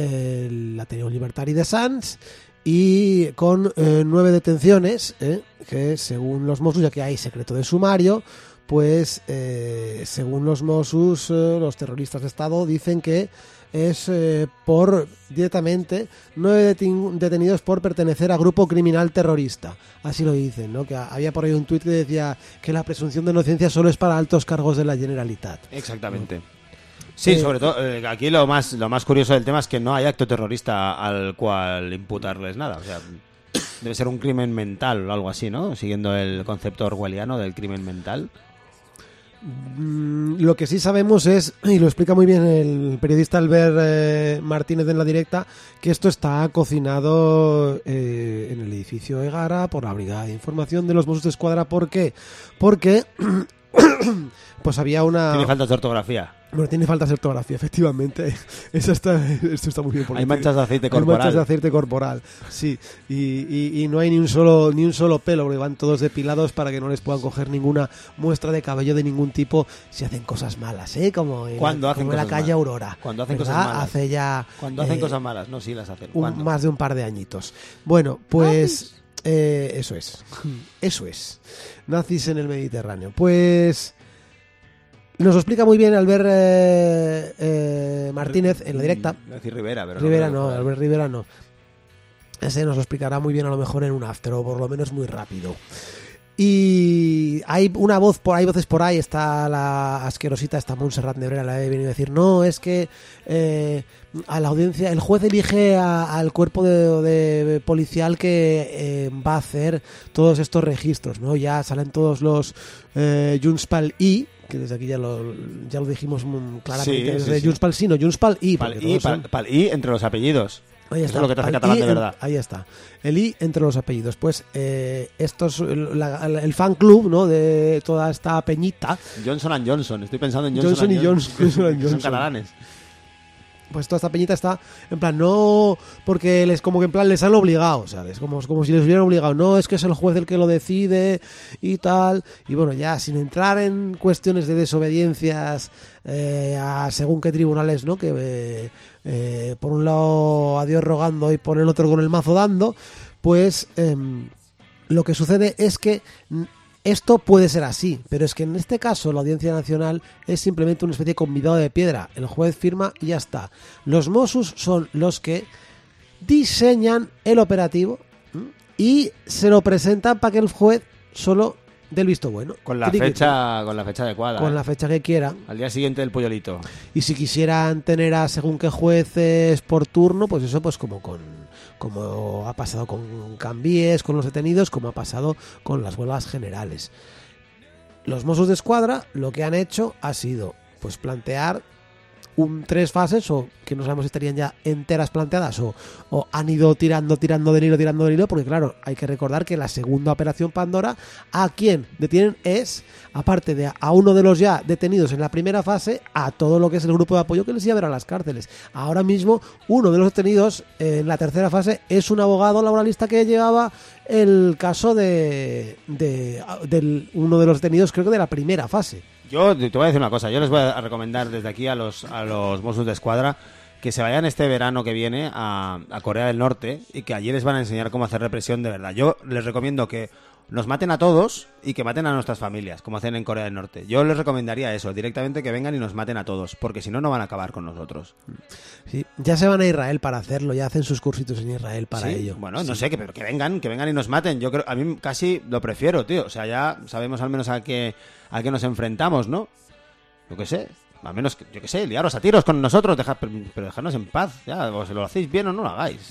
Speaker 1: el Ateneo Libertari de Sants, y con eh, nueve detenciones, eh, que según los Mossos, ya que hay secreto de sumario, pues eh, según los Mossos, eh, los terroristas de Estado dicen que es eh, por directamente nueve detenidos por pertenecer a grupo criminal terrorista. Así lo dicen, ¿no? Que había por ahí un tuit que decía que la presunción de inocencia solo es para altos cargos de la Generalitat.
Speaker 2: Exactamente. ¿No? Sí,
Speaker 1: Eh,
Speaker 2: sobre todo, eh, aquí lo más lo más curioso del tema es que no hay acto terrorista al cual imputarles nada. O sea, debe ser un crimen mental o algo así, ¿no? Siguiendo el concepto orwelliano del crimen mental.
Speaker 1: Lo que sí sabemos es, y lo explica muy bien el periodista Albert eh, Martínez en La Directa, que esto está cocinado eh, en el edificio Egara por la Brigada de Información de los Mossos de Escuadra. ¿Por qué? Porque pues había una...
Speaker 2: Tiene faltas de ortografía.
Speaker 1: Bueno, tiene faltas de ortografía, efectivamente. Eso está, esto está muy bien.
Speaker 2: Hay manchas de aceite
Speaker 1: Hay
Speaker 2: corporal.
Speaker 1: manchas de aceite corporal, sí. Y, y, y no hay ni un solo ni un solo pelo, porque van todos depilados para que no les puedan coger ninguna muestra de cabello de ningún tipo si hacen cosas malas, ¿eh? Como en,
Speaker 2: ¿Cuándo hacen
Speaker 1: como en la
Speaker 2: cosas
Speaker 1: calle
Speaker 2: malas?
Speaker 1: Aurora.
Speaker 2: Cuando hacen
Speaker 1: ¿verdad?
Speaker 2: cosas malas.
Speaker 1: Hace ya...
Speaker 2: Cuando hacen
Speaker 1: eh,
Speaker 2: cosas malas, no, sí las hacen.
Speaker 1: un-
Speaker 2: ¿Cuándo?
Speaker 1: más de un par de añitos. Bueno, pues... eh, eso es. Eso es. Nazis en el Mediterráneo. Pues... Nos lo explica muy bien Albert eh, eh, Martínez en la directa.
Speaker 2: Iba a decir Rivera, pero
Speaker 1: Rivera
Speaker 2: creo
Speaker 1: no,
Speaker 2: que-
Speaker 1: Albert Rivera no. Ese nos lo explicará muy bien a lo mejor en un after, o por lo menos muy rápido. Y hay una voz por hay voces por ahí, está la asquerosita, está Montserrat Nebrera, la he venido a decir, no, es que eh, a la audiencia, el juez elige a- al cuerpo de, de policial que eh, va a hacer todos estos registros, ¿no? Ya salen todos los eh, Junts pel I, que desde aquí ya lo, ya lo dijimos muy claramente,
Speaker 2: Sí, sí,
Speaker 1: desde
Speaker 2: sí.
Speaker 1: Junts pel sí, no, Junts pel I,
Speaker 2: Pal
Speaker 1: porque
Speaker 2: I,
Speaker 1: todos
Speaker 2: pal,
Speaker 1: son-
Speaker 2: pal I entre los apellidos.
Speaker 1: Ahí
Speaker 2: Eso
Speaker 1: está.
Speaker 2: es lo que te hace
Speaker 1: Al
Speaker 2: catalán
Speaker 1: I
Speaker 2: de
Speaker 1: en-
Speaker 2: verdad.
Speaker 1: ahí está. El I entre los apellidos. Pues eh, estos, el, la- el fan club, ¿no? De toda esta peñita,
Speaker 2: Johnson and Johnson. Estoy pensando en
Speaker 1: Johnson
Speaker 2: Johnson,
Speaker 1: y
Speaker 2: and
Speaker 1: Johnson, Johnson and
Speaker 2: que Son
Speaker 1: Johnson.
Speaker 2: catalanes.
Speaker 1: pues toda esta peñita está en plan, no, porque les como que en plan les han obligado, ¿sabes? Como, como si les hubieran obligado. No, es que es el juez el que lo decide y tal. Y bueno, ya sin entrar en cuestiones de desobediencias eh, a según qué tribunales, ¿no? Que eh, eh, por un lado a Dios rogando y por el otro con el mazo dando, pues em, lo que sucede es que mm, esto puede ser así, pero es que en este caso la Audiencia Nacional es simplemente una especie de convidado de piedra. El juez firma y ya está. Los Mossos son los que diseñan el operativo, ¿m? Y se lo presentan para que el juez solo dé el visto bueno.
Speaker 2: Con la
Speaker 1: Triqui,
Speaker 2: fecha, con la fecha adecuada.
Speaker 1: con
Speaker 2: ¿eh?
Speaker 1: la fecha que quiera.
Speaker 2: Al día siguiente del pollolito.
Speaker 1: Y si quisieran tener a según qué jueces por turno, pues eso pues como con como ha pasado con Cambies, con los detenidos, como ha pasado con las huelgas generales. Los Mossos de Escuadra lo que han hecho ha sido pues plantear un tres fases, o que no sabemos si estarían ya enteras planteadas, o, o han ido tirando, tirando del hilo, tirando del hilo, porque claro, hay que recordar que la segunda operación Pandora, a quien detienen es, aparte de a uno de los ya detenidos en la primera fase, a todo lo que es el grupo de apoyo que les iba a ver a las cárceles. Ahora mismo, uno de los detenidos eh, en la tercera fase es un abogado laboralista que llevaba el caso de, de del, uno de los detenidos, creo que de la primera fase.
Speaker 2: Yo te voy a decir una cosa. Yo les voy a recomendar desde aquí a los, a los Mossos de Escuadra que se vayan este verano que viene a, a Corea del Norte y que allí les van a enseñar cómo hacer represión de verdad. Yo les recomiendo que nos maten a todos y que maten a nuestras familias, como hacen en Corea del Norte. Yo les recomendaría eso, directamente que vengan y nos maten a todos, porque si no, no van a acabar con nosotros.
Speaker 1: Sí, ya se van a Israel para hacerlo, ya hacen sus cursitos en Israel para
Speaker 2: ¿Sí?
Speaker 1: ello.
Speaker 2: Bueno, no
Speaker 1: Sí.
Speaker 2: sé, que, pero que vengan, que vengan y nos maten. Yo creo, a mí casi lo prefiero, tío. O sea, ya sabemos al menos a qué, a qué nos enfrentamos, ¿no? Yo qué sé, al menos, que- yo qué sé, liaros a tiros con nosotros, dejad, pero, pero dejadnos en paz, ya, o se lo hacéis bien o no lo hagáis.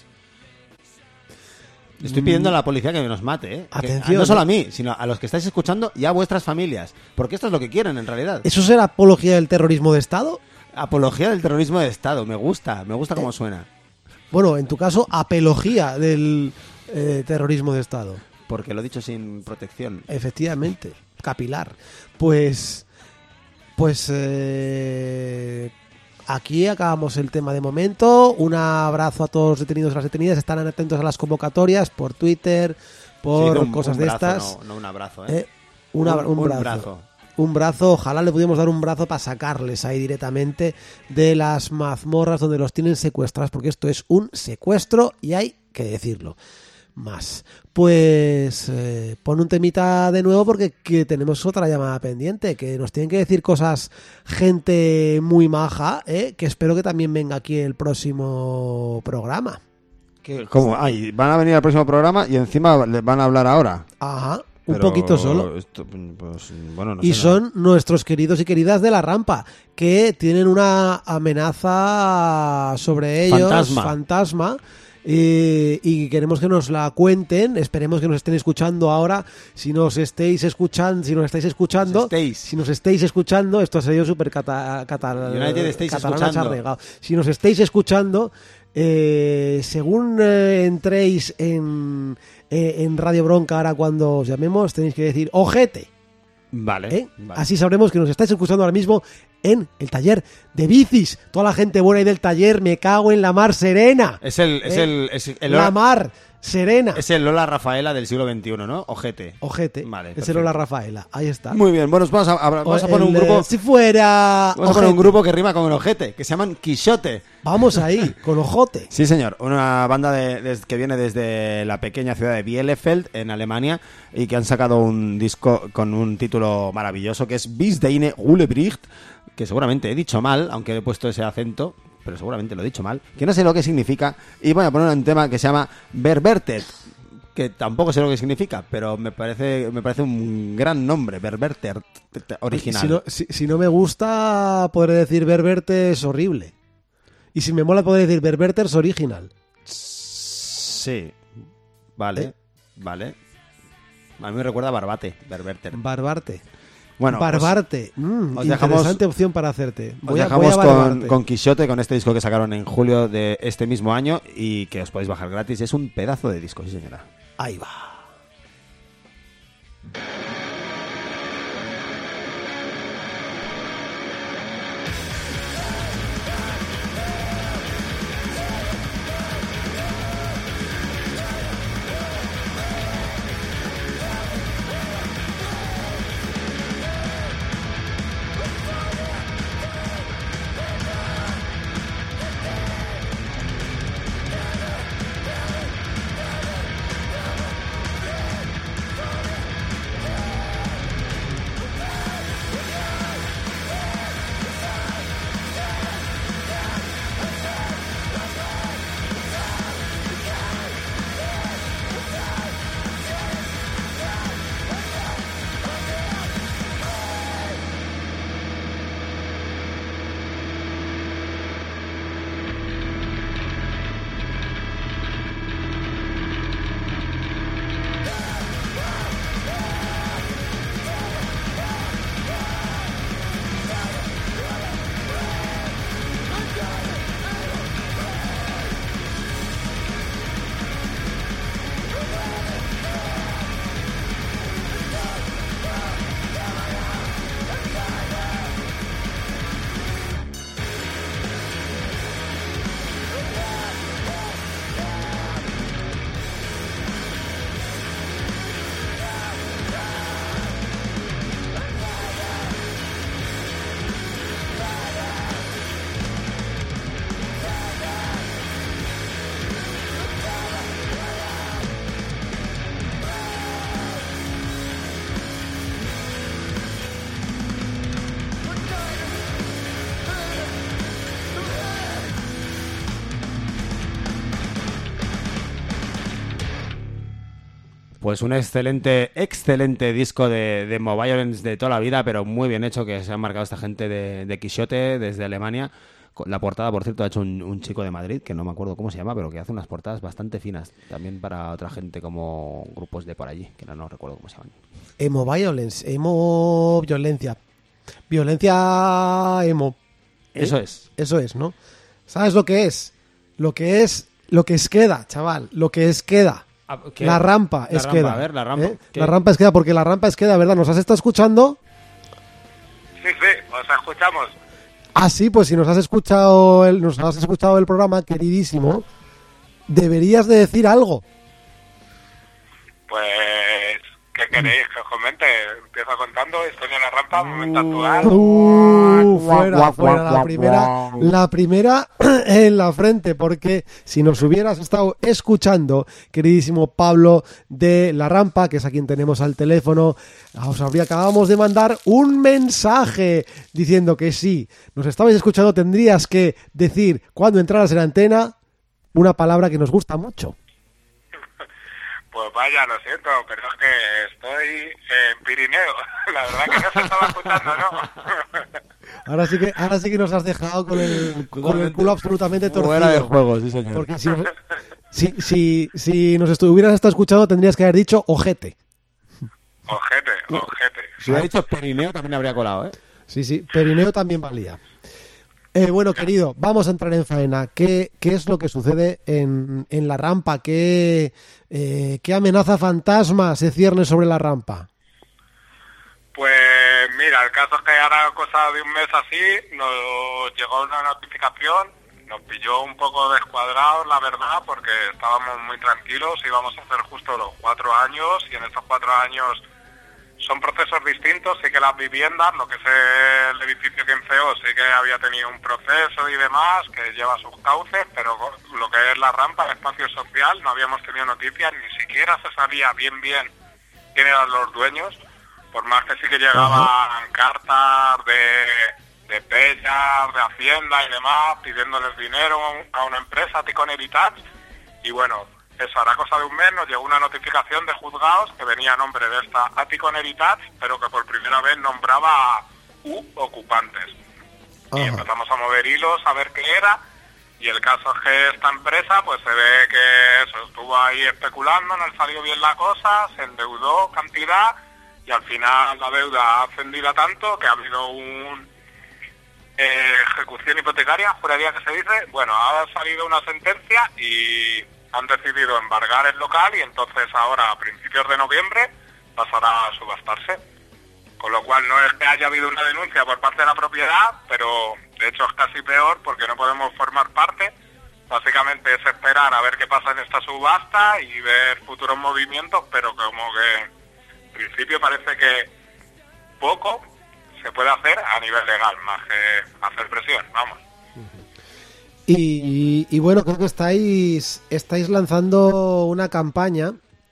Speaker 2: Estoy pidiendo a la policía que nos mate, ¿eh? Que-
Speaker 1: Atención,
Speaker 2: no solo
Speaker 1: ¿eh?
Speaker 2: a mí, sino a los que estáis escuchando y a vuestras familias. Porque esto es lo que quieren, en realidad.
Speaker 1: ¿Eso será apología del terrorismo de Estado?
Speaker 2: Apología del terrorismo de Estado, me gusta, me gusta cómo suena.
Speaker 1: Bueno, en tu caso, apología del eh, terrorismo de Estado.
Speaker 2: Porque lo he dicho sin protección.
Speaker 1: Efectivamente, capilar. Pues, pues eh, aquí acabamos el tema de momento. Un abrazo a todos los detenidos y las detenidas. Están atentos a las convocatorias por Twitter, por
Speaker 2: Sí, un-
Speaker 1: cosas
Speaker 2: un
Speaker 1: de
Speaker 2: brazo,
Speaker 1: estas.
Speaker 2: No, no un abrazo, ¿eh?
Speaker 1: Eh, una-
Speaker 2: Un-
Speaker 1: un,
Speaker 2: un
Speaker 1: brazo.
Speaker 2: brazo.
Speaker 1: Un brazo, ojalá le pudiéramos dar un brazo para sacarles ahí directamente de las mazmorras donde los tienen secuestrados, porque esto es un secuestro y hay que decirlo. Más. Pues eh, pon un temita de nuevo porque que tenemos otra llamada pendiente, que nos tienen que decir cosas gente muy maja, ¿eh? Que espero que también venga aquí el próximo programa.
Speaker 4: ¿Cómo? Ay, van a venir al próximo programa y encima les van a hablar ahora.
Speaker 1: Ajá, un
Speaker 4: Pero
Speaker 1: poquito solo.
Speaker 4: esto, pues, bueno, no
Speaker 1: Y
Speaker 4: sé,
Speaker 1: son nuestros queridos y queridas de la rampa, que tienen una amenaza sobre ellos,
Speaker 2: Fantasma.
Speaker 1: fantasma, y, y queremos que nos la cuenten. Esperemos que nos estén escuchando ahora. Si nos estéis escuchando, si nos estáis escuchando,
Speaker 2: Nos estéis.
Speaker 1: si nos estéis escuchando, esto ha sido súper cata, cata,
Speaker 2: United estáis
Speaker 1: catalana
Speaker 2: escuchando.
Speaker 1: charregado. Si nos estáis escuchando, eh, según eh, entréis en, eh, en Radio Bronca ahora cuando os llamemos, tenéis que decir ojete.
Speaker 2: Vale,
Speaker 1: ¿Eh?
Speaker 2: vale.
Speaker 1: Así sabremos que nos estáis escuchando ahora mismo en el taller de bicis. Toda la gente buena ahí del taller, me cago en la mar serena.
Speaker 2: Es el, es
Speaker 1: ¿Eh?
Speaker 2: el, es el
Speaker 1: La
Speaker 2: Lola,
Speaker 1: mar serena.
Speaker 2: es el Lola Rafaela del siglo veintiuno, ¿no? Ojete.
Speaker 1: Ojete.
Speaker 2: Vale,
Speaker 1: es
Speaker 2: perfecto.
Speaker 1: el Hola Rafaela. Ahí está.
Speaker 4: Muy bien, bueno, vamos a, a- vamos a
Speaker 1: O
Speaker 4: poner un
Speaker 1: el,
Speaker 4: grupo...
Speaker 1: eh, Si fuera.
Speaker 4: Vamos a poner un
Speaker 1: ojete.
Speaker 4: grupo que rima con el ojete, que se llaman Quixote.
Speaker 1: Vamos ahí, con ojote.
Speaker 4: Sí, señor. Una banda de, de- que viene desde la pequeña ciudad de Bielefeld, en Alemania, y que han sacado un disco con un título maravilloso que es Bis deine Rulebricht, que seguramente he dicho mal, aunque he puesto ese acento, pero seguramente lo he dicho mal, que no sé lo que significa, y voy a poner un tema que se llama Verbertet, que tampoco sé lo que significa, pero me parece me parece un gran nombre, Verbertet original.
Speaker 1: Si no, si, si no me gusta, podré decir Berberte es horrible. Y si me mola, podré decir Berberte es original.
Speaker 2: Sí. Vale,
Speaker 1: ¿Eh?
Speaker 2: vale. A mí me recuerda a Barbate, Berberter.
Speaker 1: Barbarte.
Speaker 4: Bueno, pues
Speaker 1: Barbarte. Mm,
Speaker 4: os
Speaker 1: interesante
Speaker 4: dejamos-
Speaker 1: opción para hacerte.
Speaker 4: os
Speaker 1: Voy a,
Speaker 4: dejamos
Speaker 1: voy a
Speaker 4: con,
Speaker 1: barbarte.
Speaker 4: con Quixote, con este disco que sacaron en julio de este mismo año y que os podéis bajar gratis. Es un pedazo de disco, sí señora.
Speaker 1: Ahí va.
Speaker 2: Pues un excelente, excelente disco de, de Emo Violence de toda la vida, pero muy bien hecho, que se han marcado esta gente de, de Quixote desde Alemania. La portada, por cierto, ha hecho un, un chico de Madrid, que no me acuerdo cómo se llama, pero que hace unas portadas bastante finas, también para otra gente como grupos de por allí, que no, no recuerdo cómo se llaman.
Speaker 1: Emo violence, emo violencia. Violencia emo. ¿Eh?
Speaker 2: Eso es.
Speaker 1: Eso es, ¿no? ¿Sabes lo que es? Lo que es, lo que es queda, chaval. Lo que es queda.
Speaker 2: Ah, ¿qué?
Speaker 1: La rampa
Speaker 2: La
Speaker 1: es
Speaker 2: rampa,
Speaker 1: queda.
Speaker 2: a ver, la rampa,
Speaker 1: ¿Eh?
Speaker 2: ¿qué?
Speaker 1: La rampa es queda, porque la rampa es queda, ¿verdad? ¿Nos has estado escuchando?
Speaker 5: Sí, sí, os escuchamos.
Speaker 1: Ah, sí, pues si nos has escuchado el, nos has escuchado el programa, queridísimo, deberías de decir algo.
Speaker 5: Pues, ¿qué queréis que os comente? Empiezo contando, estoy en la rampa, momento actual.
Speaker 1: Uh, fuera, fuera, la primera, la primera en la frente, porque si nos hubieras estado escuchando, queridísimo Pablo de La Rampa, que es a quien tenemos al teléfono, os habría, acabamos de mandar un mensaje diciendo que si nos estabais escuchando tendrías que decir cuando entraras en antena una palabra que nos gusta mucho.
Speaker 5: Pues vaya, lo siento, pero es que estoy en Pirineo. La verdad que no se estaba escuchando, ¿no?
Speaker 1: Ahora sí que, ahora sí que nos has dejado con el, con el culo absolutamente torcido.
Speaker 4: Fuera de juego, sí señor.
Speaker 1: Porque si, nos- si, si, si nos estuvieras estado escuchando tendrías que haber dicho ojete.
Speaker 5: Ojete, ojete.
Speaker 4: Si hubiera dicho Perineo también habría colado, ¿eh?
Speaker 1: Sí, sí, Perineo también valía. Eh, bueno, querido, vamos a entrar en faena. ¿Qué, qué es lo que sucede en, en la rampa? ¿Qué, eh, ¿Qué amenaza fantasma se cierne sobre la rampa?
Speaker 5: Pues mira, el caso es que ahora cosa de un mes así nos llegó una notificación, nos pilló un poco descuadrados, la verdad, porque estábamos muy tranquilos, íbamos a hacer justo los cuatro años y en estos cuatro años son procesos distintos. Sí que las viviendas, lo que es el edificio quince O, sí que había tenido un proceso y demás que lleva sus cauces, pero lo que es la rampa, el espacio social, no habíamos tenido noticias, ni siquiera se sabía bien bien quién eran los dueños. Por más que sí que llegaban uh-huh. cartas de, de Pellas, de Hacienda y demás, pidiéndoles dinero a una empresa, Ticon Heritage. Y bueno, eso hará cosa de un mes, nos llegó una notificación de juzgados que venía a nombre de esta Ticon Heritage, pero que por primera vez nombraba a U ocupantes. Uh-huh. Y empezamos a mover hilos, a ver qué era. Y el caso es que esta empresa, pues se ve que eso, estuvo ahí especulando, no le salió bien la cosa, se endeudó cantidad. Y al final la deuda ha ascendido tanto que ha habido una eh, ejecución hipotecaria, juraría que se dice. Bueno, ha salido una sentencia y han decidido embargar el local y entonces ahora a principios de noviembre pasará a subastarse. Con lo cual no es que haya habido una denuncia por parte de la propiedad, pero de hecho es casi peor porque no podemos formar parte. Básicamente es esperar a ver qué pasa en esta subasta y ver futuros movimientos, pero como que en principio parece que poco se puede hacer a nivel legal, más que hacer presión, vamos.
Speaker 1: Y, y, y bueno, creo que estáis estáis lanzando una campaña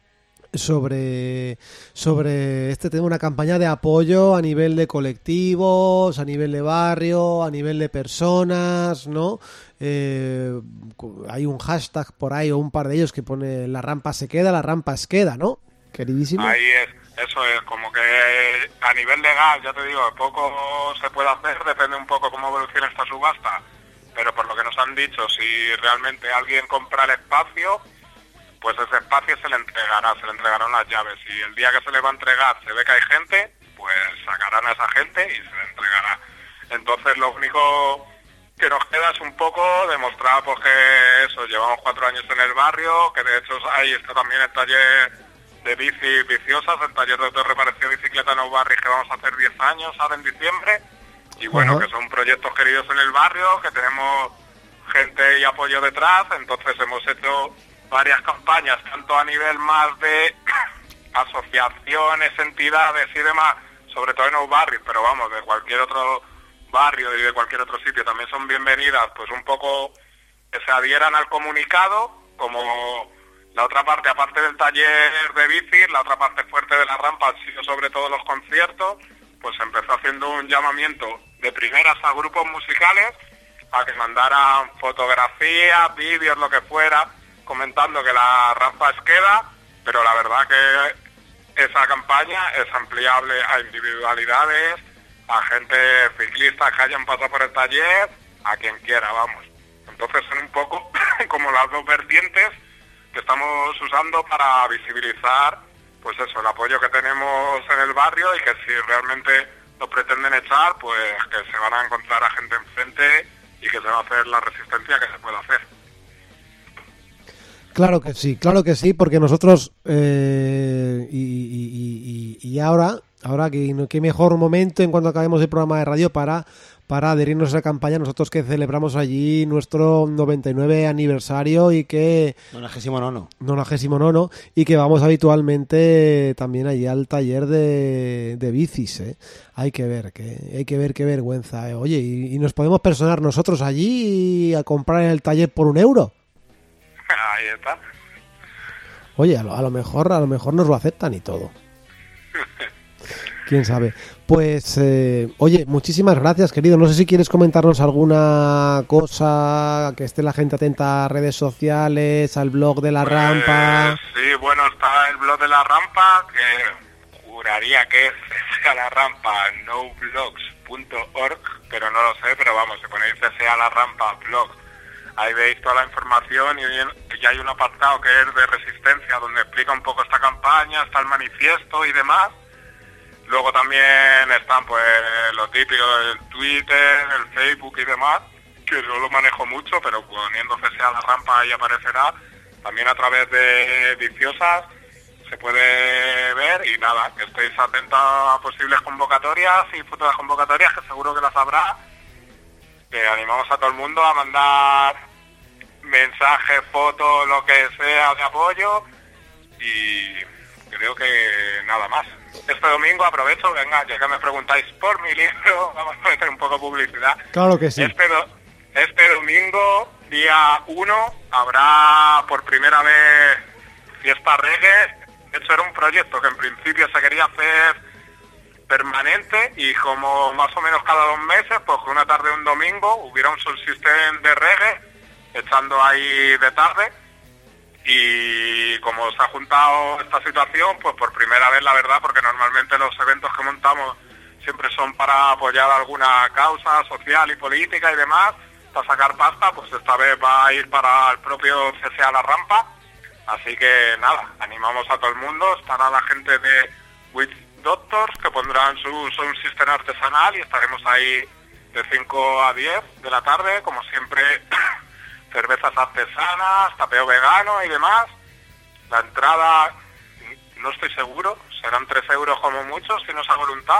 Speaker 1: sobre sobre este tema, una campaña de apoyo a nivel de colectivos, a nivel de barrio, a nivel de personas, ¿no? Eh, hay un hashtag por ahí o un par de ellos que pone la rampa se queda, la rampa se queda, ¿no? Queridísimo.
Speaker 5: Ahí es. Eso es, como que a nivel legal, ya te digo, poco se puede hacer, depende un poco cómo evolucione esta subasta, pero por lo que nos han dicho, si realmente alguien compra el espacio, pues ese espacio se le entregará, se le entregarán las llaves, y el día que se le va a entregar se ve que hay gente, pues sacarán a esa gente y se le entregará. Entonces lo único que nos queda es un poco demostrar pues que eso, llevamos cuatro años en el barrio, que de hecho ahí está también el taller de bicis viciosas, el taller de autorreparación de bicicleta en Oubarri, que vamos a hacer diez años ahora en diciembre, y bueno, uh-huh. que son proyectos queridos en el barrio, que tenemos gente y apoyo detrás. Entonces hemos hecho varias campañas, tanto a nivel más de asociaciones, entidades y demás, sobre todo en Oubarri, pero vamos, de cualquier otro barrio y de cualquier otro sitio también son bienvenidas, pues un poco que se adhieran al comunicado, como la otra parte, aparte del taller de bicis, la otra parte fuerte de la rampa han sido sobre todo los conciertos. Pues empezó haciendo un llamamiento de primeras a grupos musicales a que mandaran fotografías, vídeos, lo que fuera, comentando que la rampa es queda, pero la verdad que esa campaña es ampliable a individualidades, a gente ciclista que hayan pasado por el taller, a quien quiera, vamos. Entonces son un poco como las dos vertientes que estamos usando para visibilizar, pues eso, el apoyo que tenemos en el barrio, y que si realmente lo pretenden echar, pues que se van a encontrar a gente enfrente y que se va a hacer la resistencia que se pueda hacer.
Speaker 1: Claro que sí, claro que sí, porque nosotros eh, y, y, y, y ahora, ahora que, que mejor momento en cuanto acabemos el programa de radio para para adherirnos a esa campaña, nosotros que celebramos allí nuestro noventa y nueve aniversario y que...
Speaker 2: nonagésimo nono.
Speaker 1: nonagésimo nono, y que vamos habitualmente también allí al taller de, de bicis, ¿eh? Hay que ver, que hay que ver qué vergüenza, ¿eh? Oye, ¿y, y nos podemos personar nosotros allí a comprar en el taller por un euro?
Speaker 5: Ahí está.
Speaker 1: Oye, a lo, a lo mejor a lo mejor nos lo aceptan y todo. ¿Quién sabe? Pues, eh, oye, muchísimas gracias, querido. No sé si quieres comentarnos alguna cosa, que esté la gente atenta a redes sociales, al blog de la
Speaker 5: pues,
Speaker 1: rampa.
Speaker 5: Sí, bueno, está el blog de la rampa, que juraría que es c c a la rampa no blogs punto org, pero no lo sé, pero vamos, si ponéis c c a la rampa blog, ahí veis toda la información, y ya hay un apartado que es de resistencia, donde explica un poco esta campaña, está el manifiesto y demás. Luego también están pues lo típico del Twitter, el Facebook y demás, que no lo manejo mucho, pero poniendo C S A la rampa ahí aparecerá. También a través de Viciosas se puede ver y nada, que estéis atentos a posibles convocatorias y futuras convocatorias, que seguro que las habrá. Que animamos a todo el mundo a mandar mensajes, fotos, lo que sea de apoyo y creo que nada más. Este domingo aprovecho, venga, ya que me preguntáis por mi libro, vamos a meter un poco de publicidad.
Speaker 1: Claro que sí.
Speaker 5: Este, do- este domingo, día uno, habrá por primera vez fiesta reggae. De hecho, era un proyecto que en principio se quería hacer permanente y como más o menos cada dos meses, pues que una tarde un domingo hubiera un sound system de reggae, echando ahí de tarde. Y como se ha juntado esta situación, pues por primera vez, la verdad, porque normalmente los eventos que montamos siempre son para apoyar alguna causa social y política y demás, para sacar pasta, pues esta vez va a ir para el propio C S A La Rampa. Así que nada, animamos a todo el mundo, estará la gente de Witch Doctors, que pondrán su sound system artesanal y estaremos ahí de cinco a diez de la tarde, como siempre. Cervezas artesanas, tapeo vegano y demás. La entrada, no estoy seguro, serán tres euros como mucho, si no es a voluntad.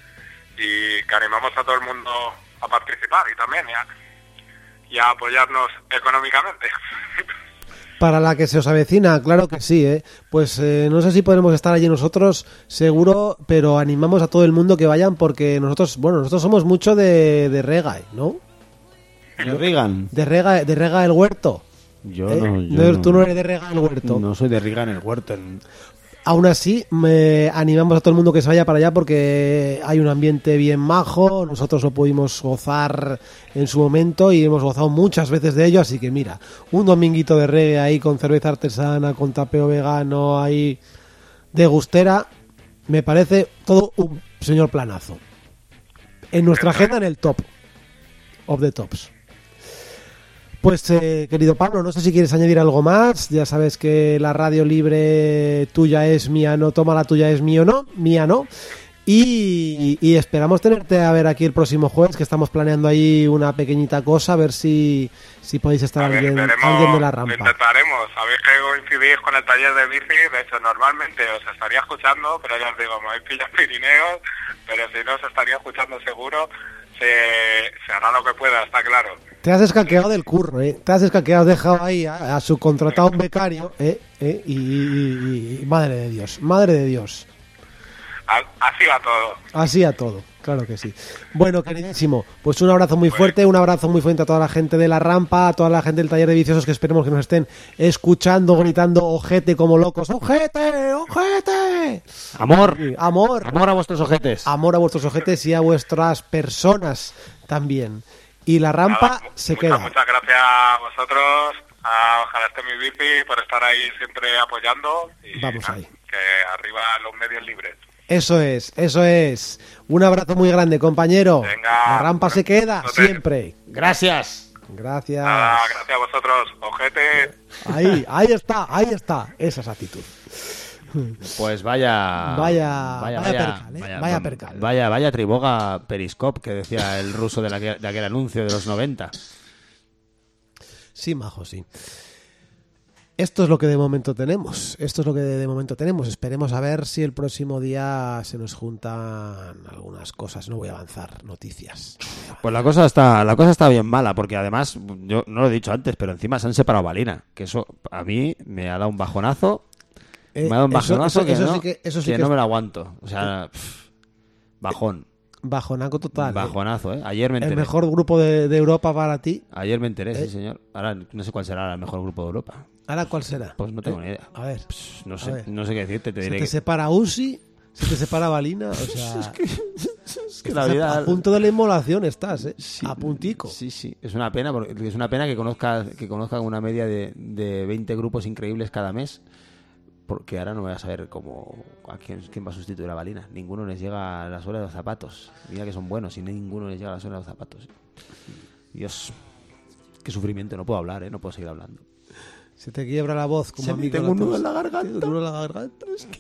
Speaker 5: Y que animamos a todo el mundo a participar y también y a, y a apoyarnos económicamente.
Speaker 1: Para la que se os avecina, claro que sí, ¿eh? Pues eh, no sé si podremos estar allí nosotros, seguro, pero animamos a todo el mundo que vayan porque nosotros, bueno, nosotros somos mucho de, de reggae, ¿no?
Speaker 4: ¿De Reagan?
Speaker 1: De rega, de rega el huerto.
Speaker 4: Yo
Speaker 1: ¿Eh?
Speaker 4: no, yo
Speaker 1: No,
Speaker 4: no.
Speaker 1: Tú no eres de rega el huerto.
Speaker 4: No soy de Reagan el huerto. En...
Speaker 1: Aún así, me animamos a todo el mundo que se vaya para allá porque hay un ambiente bien majo. Nosotros lo pudimos gozar en su momento y hemos gozado muchas veces de ello. Así que mira, un dominguito de reggae ahí con cerveza artesana, con tapeo vegano, ahí de gustera, me parece todo un señor planazo. En nuestra agenda, en el top of the tops. Pues eh, querido Pablo, no sé si quieres añadir algo más. Ya sabes que la radio libre tuya es mía, no, toma la tuya es mío, no, mía no. Y, y esperamos tenerte a ver aquí el próximo jueves, que estamos planeando ahí una pequeñita cosa, a ver si, si podéis estar
Speaker 5: A ver,
Speaker 1: alguien,
Speaker 5: veremos,
Speaker 1: alguien de la
Speaker 5: lo
Speaker 1: rampa.
Speaker 5: intentaremos. Sabéis que coincidís con el taller de bici. De hecho, normalmente os estaría escuchando, pero ya os digo, me habéis pillado en Pirineos, pero si no os estaría escuchando seguro. Se, se hará lo que pueda, está claro.
Speaker 1: Te has escaqueado del curro, ¿eh? Te has escaqueado, has dejado ahí a, a su contratado un becario, ¿eh? ¿Eh? Y, y- y- madre de Dios, madre de Dios.
Speaker 5: A- Así va todo.
Speaker 1: Así a todo, claro que sí. Bueno, queridísimo, pues un abrazo muy fuerte, un abrazo muy fuerte a toda la gente de la rampa, a toda la gente del taller de viciosos que esperemos que nos estén escuchando, gritando ojete como locos. ¡Ojete! ¡Ojete!
Speaker 4: Amor.
Speaker 1: Sí, amor.
Speaker 4: Amor a vuestros ojetes.
Speaker 1: Amor a vuestros ojetes y a vuestras personas también. Y la rampa
Speaker 5: Nada,
Speaker 1: se
Speaker 5: muchas,
Speaker 1: queda.
Speaker 5: Muchas gracias a vosotros, a Ojalá esté mi bici, por estar ahí siempre apoyando. Y
Speaker 1: Vamos
Speaker 5: nada,
Speaker 1: ahí.
Speaker 5: Que arriba los medios libres.
Speaker 1: Eso es, eso es. Un abrazo muy grande, compañero.
Speaker 5: Venga.
Speaker 1: La rampa se queda
Speaker 5: Ojete.
Speaker 1: siempre.
Speaker 4: Gracias.
Speaker 1: Gracias.
Speaker 5: Nada, gracias a vosotros, ojete.
Speaker 1: Ahí, ahí está, ahí está. Esa es actitud.
Speaker 4: Pues vaya...
Speaker 1: Vaya- vaya percal, ¿eh? Vaya percal.
Speaker 4: Vaya, vaya triboga Periscope que decía el ruso de, la, de aquel anuncio de los noventa.
Speaker 1: Sí, majo, sí. Esto es lo que de momento tenemos. Esto es lo que de momento tenemos. Esperemos a ver si el próximo día se nos juntan algunas cosas. No voy a avanzar noticias.
Speaker 4: Pues la cosa está la cosa está bien mala, porque además, yo no lo he dicho antes, pero encima se han separado Balina, que eso a mí me ha dado un bajonazo.
Speaker 1: Eh,
Speaker 4: me ha dado un
Speaker 1: eso-
Speaker 4: bajonazo
Speaker 1: eso-
Speaker 4: que,
Speaker 1: eso
Speaker 4: no,
Speaker 1: sí que- eso sí
Speaker 4: que
Speaker 1: que
Speaker 4: no
Speaker 1: es-
Speaker 4: me lo aguanto. O sea, pff, bajón.
Speaker 1: Bajonaco total. ¿eh?
Speaker 4: Bajonazo, ¿eh? Ayer me enteré.
Speaker 1: El mejor grupo de, de Europa para ti.
Speaker 4: Ayer me enteré,
Speaker 1: ¿Eh?
Speaker 4: sí, señor. Ahora no sé cuál será el mejor grupo de Europa.
Speaker 1: ¿Ahora cuál será?
Speaker 4: Pues no tengo
Speaker 1: ¿Eh?
Speaker 4: ni idea.
Speaker 1: A ver.
Speaker 4: No
Speaker 1: A
Speaker 4: sé,
Speaker 1: ver.
Speaker 4: no sé qué decirte, te
Speaker 1: Se
Speaker 4: diré
Speaker 1: te
Speaker 4: que...
Speaker 1: separa Uzi, se te separa Balina, o sea...
Speaker 4: es que, es que
Speaker 1: estás
Speaker 4: la
Speaker 1: a-
Speaker 4: vida...
Speaker 1: a punto de la inmolación estás, ¿eh?
Speaker 4: Sí,
Speaker 1: a puntico.
Speaker 4: Sí, sí, es una pena, porque es una pena que conozca que conozcan una media de, de veinte grupos increíbles cada mes, porque ahora no voy a saber cómo a quién, quién va a sustituir a Balina. Ninguno les llega a la suela de los zapatos. Mira que son buenos y ninguno les llega a la suela de los zapatos. Dios, qué sufrimiento, no puedo hablar, ¿eh? No puedo seguir hablando.
Speaker 1: Se te quiebra la voz como
Speaker 4: Se
Speaker 1: a
Speaker 4: me
Speaker 1: mí.
Speaker 4: tengo
Speaker 1: con
Speaker 4: un nudo
Speaker 1: tos.
Speaker 4: en la garganta.
Speaker 1: Tienes un nudo en la garganta. Es que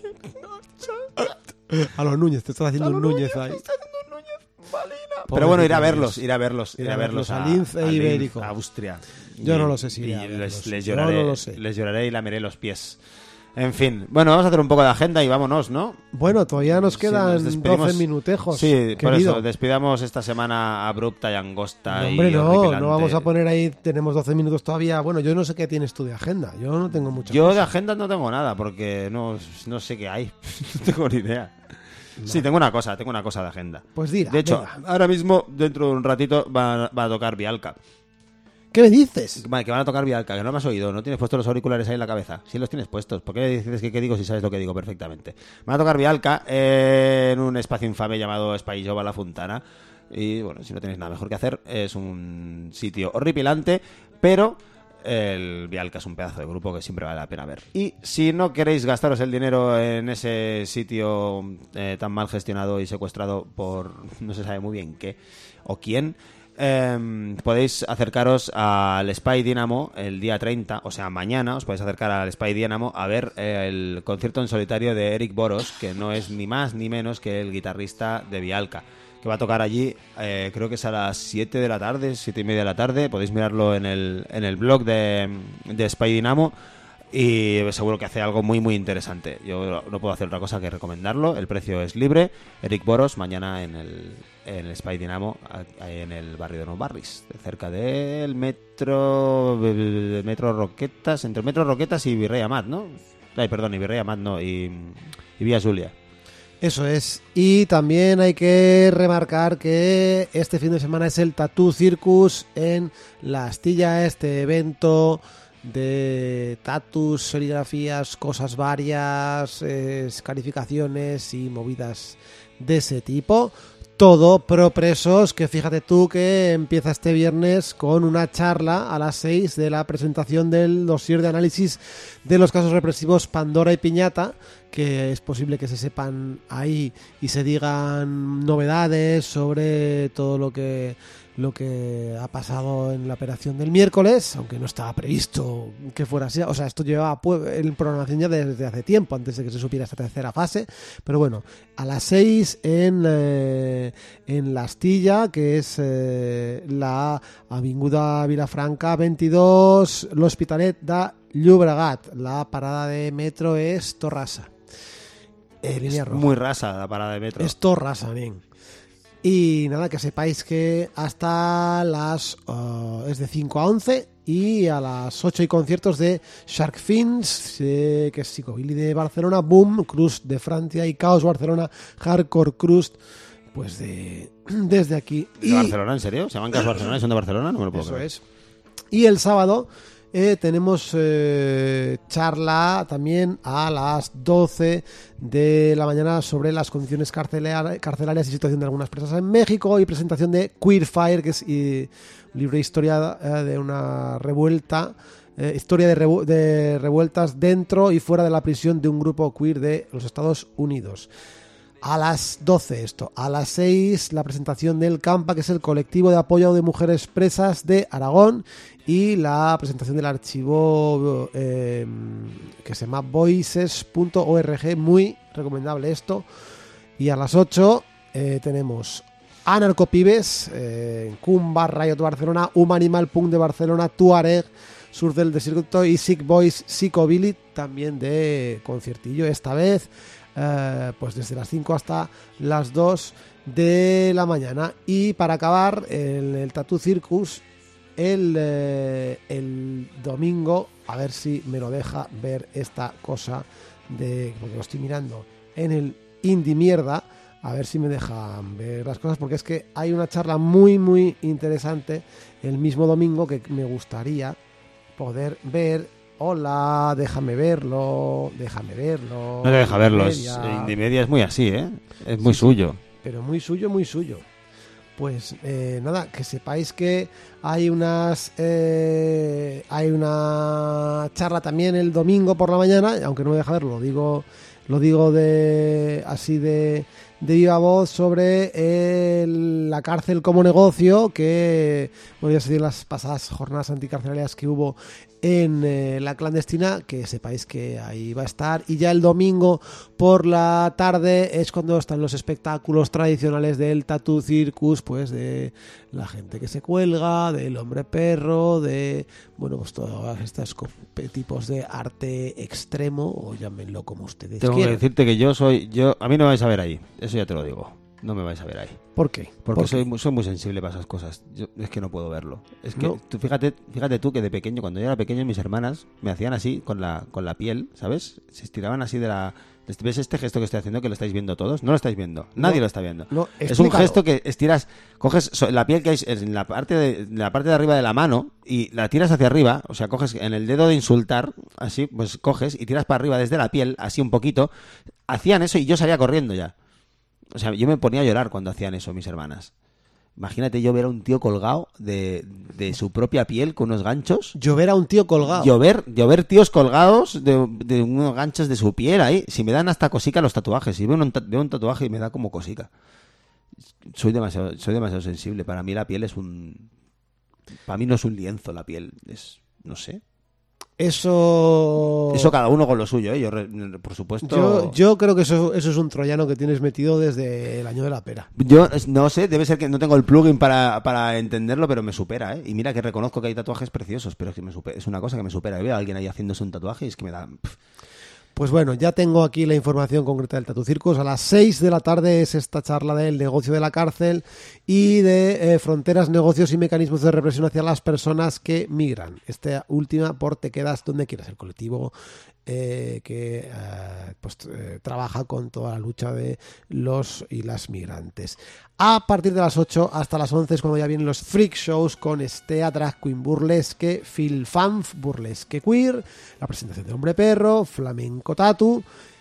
Speaker 1: a los Núñez, te estás haciendo un Núñez ahí.
Speaker 4: Pero bueno, ir a
Speaker 1: Pobrecito
Speaker 4: verlos,
Speaker 1: Núñez.
Speaker 4: ir a verlos, ir,
Speaker 1: Ir
Speaker 4: a
Speaker 1: a
Speaker 4: verlos
Speaker 1: verlos
Speaker 4: a,
Speaker 1: a Linz e
Speaker 4: a Linz,
Speaker 1: Ibérico.
Speaker 4: a Austria.
Speaker 1: Yo
Speaker 4: Y-
Speaker 1: no lo sé si
Speaker 4: y
Speaker 1: iré a verlos.
Speaker 4: les, les
Speaker 1: Yo
Speaker 4: lloraré,
Speaker 1: no lo sé.
Speaker 4: les lloraré y lameré los pies. En fin, bueno, vamos a hacer un poco de agenda y vámonos, ¿no?
Speaker 1: Bueno, todavía nos
Speaker 4: Sí,
Speaker 1: quedan
Speaker 4: nos despedimos.
Speaker 1: doce minutejos.
Speaker 4: Sí, por
Speaker 1: querido.
Speaker 4: eso, despidamos esta semana abrupta y angosta.
Speaker 1: No,
Speaker 4: y
Speaker 1: hombre, no,
Speaker 4: horripilante.
Speaker 1: no vamos a poner ahí, tenemos doce minutos todavía. Bueno, yo no sé qué tienes tú de agenda, yo no tengo mucha
Speaker 4: Yo de
Speaker 1: cosa.
Speaker 4: agenda no tengo nada, porque no, no sé qué hay. No tengo ni idea. Sí, tengo una cosa, tengo una cosa de agenda.
Speaker 1: Pues dila,
Speaker 4: De hecho,
Speaker 1: venga.
Speaker 4: ahora mismo, dentro de un ratito, va, va a tocar Vialca.
Speaker 1: ¿Qué me dices?
Speaker 4: Vale, que van a tocar Vialca, que no me has oído, no tienes puestos los auriculares ahí en la cabeza. Sí los tienes puestos. ¿Por qué dices que qué digo si sabes lo que digo perfectamente? Van a tocar Vialca eh, en un espacio infame llamado Espai Jove La Fontana. Y bueno, si no tenéis nada mejor que hacer, es un sitio horripilante, pero el Vialca es un pedazo de grupo que siempre vale la pena ver. Y si no queréis gastaros el dinero en ese sitio eh, tan mal gestionado y secuestrado por no se sabe muy bien qué o quién, Eh, podéis acercaros al Espai Dynamo el día treinta, o sea, mañana os podéis acercar al Espai Dynamo a ver eh, el concierto en solitario de Eric Boros, que no es ni más ni menos que el guitarrista de Vialca, que va a tocar allí, eh, creo que es a las siete de la tarde, siete y media de la tarde. Podéis mirarlo en el, en el blog de, de Espai Dynamo. Y seguro que hace algo muy muy interesante. Yo no puedo hacer otra cosa que recomendarlo. El precio es libre. Eric Boros, mañana en el, en el Espai Dynamo, en el barrio de Nou Barris, cerca del metro metro Roquetas, entre el metro Roquetas y Virrey Amat, ¿no? Ay, perdón, y Virrey Amat no, y, y Vía Julia.
Speaker 1: Eso es. Y también hay que remarcar que este fin de semana es el Tattoo Circus en La Astilla, este evento de tatus, serigrafías, cosas varias, eh, escarificaciones y movidas de ese tipo. Todo pro presos, que fíjate tú que empieza este viernes con una charla a las seis de la presentación del dossier de análisis de los casos represivos Pandora y Piñata, que es posible que se sepan ahí y se digan novedades sobre todo lo que lo que ha pasado en la operación del miércoles, aunque no estaba previsto que fuera así. O sea, esto llevaba en programación ya desde hace tiempo, antes de que se supiera esta tercera fase. Pero bueno, a las seis en, eh, en La Astilla, que es eh, la Avinguda Vilafranca veintidós, l'Hospitalet de Llobregat. La parada de metro es Torrassa. Eh, línea roja.
Speaker 4: Muy rasa la parada de metro.
Speaker 1: Es Torrassa, bien. Y nada, que sepáis que hasta las uh, es de cinco a once y a las ocho hay conciertos de Shark Fins, eh, que es Psicobilly de Barcelona, Boom, Crust de Francia y Caos Barcelona, Hardcore Crust, pues de desde aquí.
Speaker 4: ¿De
Speaker 1: y,
Speaker 4: Barcelona, en serio? ¿Se llaman Caos Barcelona y son de Barcelona? No me lo puedo
Speaker 1: Eso
Speaker 4: creer.
Speaker 1: es. Y el sábado eh, tenemos eh, charla también a las doce de la mañana sobre las condiciones carcelar- carcelarias y situación de algunas presas en México, y presentación de Queer Fire, que es eh, un libro de historia eh, de una revuelta, eh, historia de, revu- de revueltas dentro y fuera de la prisión de un grupo queer de los Estados Unidos. A las doce esto, a las seis la presentación del CAMPA, que es el colectivo de apoyo de mujeres presas de Aragón, y la presentación del archivo eh, que se llama voices punto org, muy recomendable esto. Y a las ocho eh, tenemos Anarcopibes, eh, Cumba, Riot de Barcelona, Humanimal Punk de Barcelona, Tuareg, Sur del Desierto y Sick Boys Psicobilly, también de conciertillo esta vez. Eh, pues desde las cinco hasta las dos de la mañana. Y para acabar, el, el Tattoo Circus el, eh, el domingo, a ver si me lo deja ver esta cosa, de porque lo estoy mirando en el Indie Mierda, a ver si me dejan ver las cosas, porque es que hay una charla muy muy interesante el mismo domingo que me gustaría poder ver. Hola, déjame verlo, déjame verlo.
Speaker 4: No te deja verlos.
Speaker 1: Media.
Speaker 4: Indie Media es muy así, ¿eh? Es muy
Speaker 1: Sí,
Speaker 4: suyo.
Speaker 1: Pero muy suyo, muy suyo. Pues eh, nada, que sepáis que hay unas eh, hay una charla también el domingo por la mañana, aunque no me deja verlo, lo digo lo digo de así de de viva voz sobre el, la cárcel como negocio, que bueno, ya se dio en las pasadas jornadas anticarcelarias que hubo en eh, la clandestina, que sepáis que ahí va a estar. Y ya el domingo por la tarde es cuando están los espectáculos tradicionales del Tattoo Circus, pues de la gente que se cuelga, del hombre perro, de bueno, pues todos estos tipos de arte extremo, o llámenlo como ustedes
Speaker 2: Tengo
Speaker 1: quieran.
Speaker 2: que decirte que yo soy, yo a mí no me vais a ver ahí, eso ya te lo digo. No me vais a ver ahí.
Speaker 1: ¿Por qué?
Speaker 2: Porque
Speaker 1: ¿Por
Speaker 2: soy,
Speaker 1: qué?
Speaker 2: muy- soy muy sensible para esas cosas. Yo, es que no puedo verlo. Es que
Speaker 1: No.
Speaker 2: tú, fíjate, fíjate tú que de pequeño, cuando yo era pequeño, mis hermanas me hacían así con la, con la piel, ¿sabes? Se estiraban así de la... ¿Ves este gesto que estoy haciendo que lo estáis viendo todos? No lo estáis viendo. Nadie
Speaker 1: No.
Speaker 2: lo está viendo.
Speaker 1: No,
Speaker 2: es un
Speaker 1: explícalo.
Speaker 2: gesto que estiras, coges so- la piel que hay en la parte de en la parte de arriba de la mano y la tiras hacia arriba, o sea, coges en el dedo de insultar, así, pues coges y tiras para arriba desde la piel, así un poquito. Hacían eso y yo salía corriendo ya. O sea, yo me ponía a llorar cuando hacían eso mis hermanas. Imagínate yo ver a un tío colgado de, de su propia piel con unos ganchos.
Speaker 1: Llover a un tío colgado.
Speaker 2: Llover, llover tíos colgados de, de unos ganchos de su piel ahí. Si me dan hasta cosica los tatuajes. Si veo un, ta- veo un tatuaje y me da como cosica. Soy demasiado, soy demasiado sensible. Para mí la piel es un... Para mí no es un lienzo la piel. Es... No sé.
Speaker 1: Eso...
Speaker 2: Eso cada uno con lo suyo, ¿eh? Yo, re- por supuesto...
Speaker 1: Yo, yo creo que eso, eso es un troyano que tienes metido desde el año de la pera.
Speaker 2: Yo es- no sé, debe ser que no tengo el plugin para, para entenderlo, pero me supera, ¿eh? Y mira que reconozco que hay tatuajes preciosos, pero es que me supera, es una cosa que me supera. Veo a alguien ahí haciéndose un tatuaje y es que me da... pff.
Speaker 1: Pues bueno, ya tengo aquí la información concreta del Tattoo Circus. A las seis de la tarde es esta charla del negocio de la cárcel y de eh, fronteras, negocios y mecanismos de represión hacia las personas que migran. Esta última por Te Quedas Donde Quieras, el colectivo eh, que eh, pues, eh, trabaja con toda la lucha de los y las migrantes. A partir de las ocho hasta las once es cuando ya vienen los freak shows con Estea, Drag Queen Burlesque, Phil Fanf, Burlesque Queer, la presentación de Hombre Perro, Flamenco Tatu,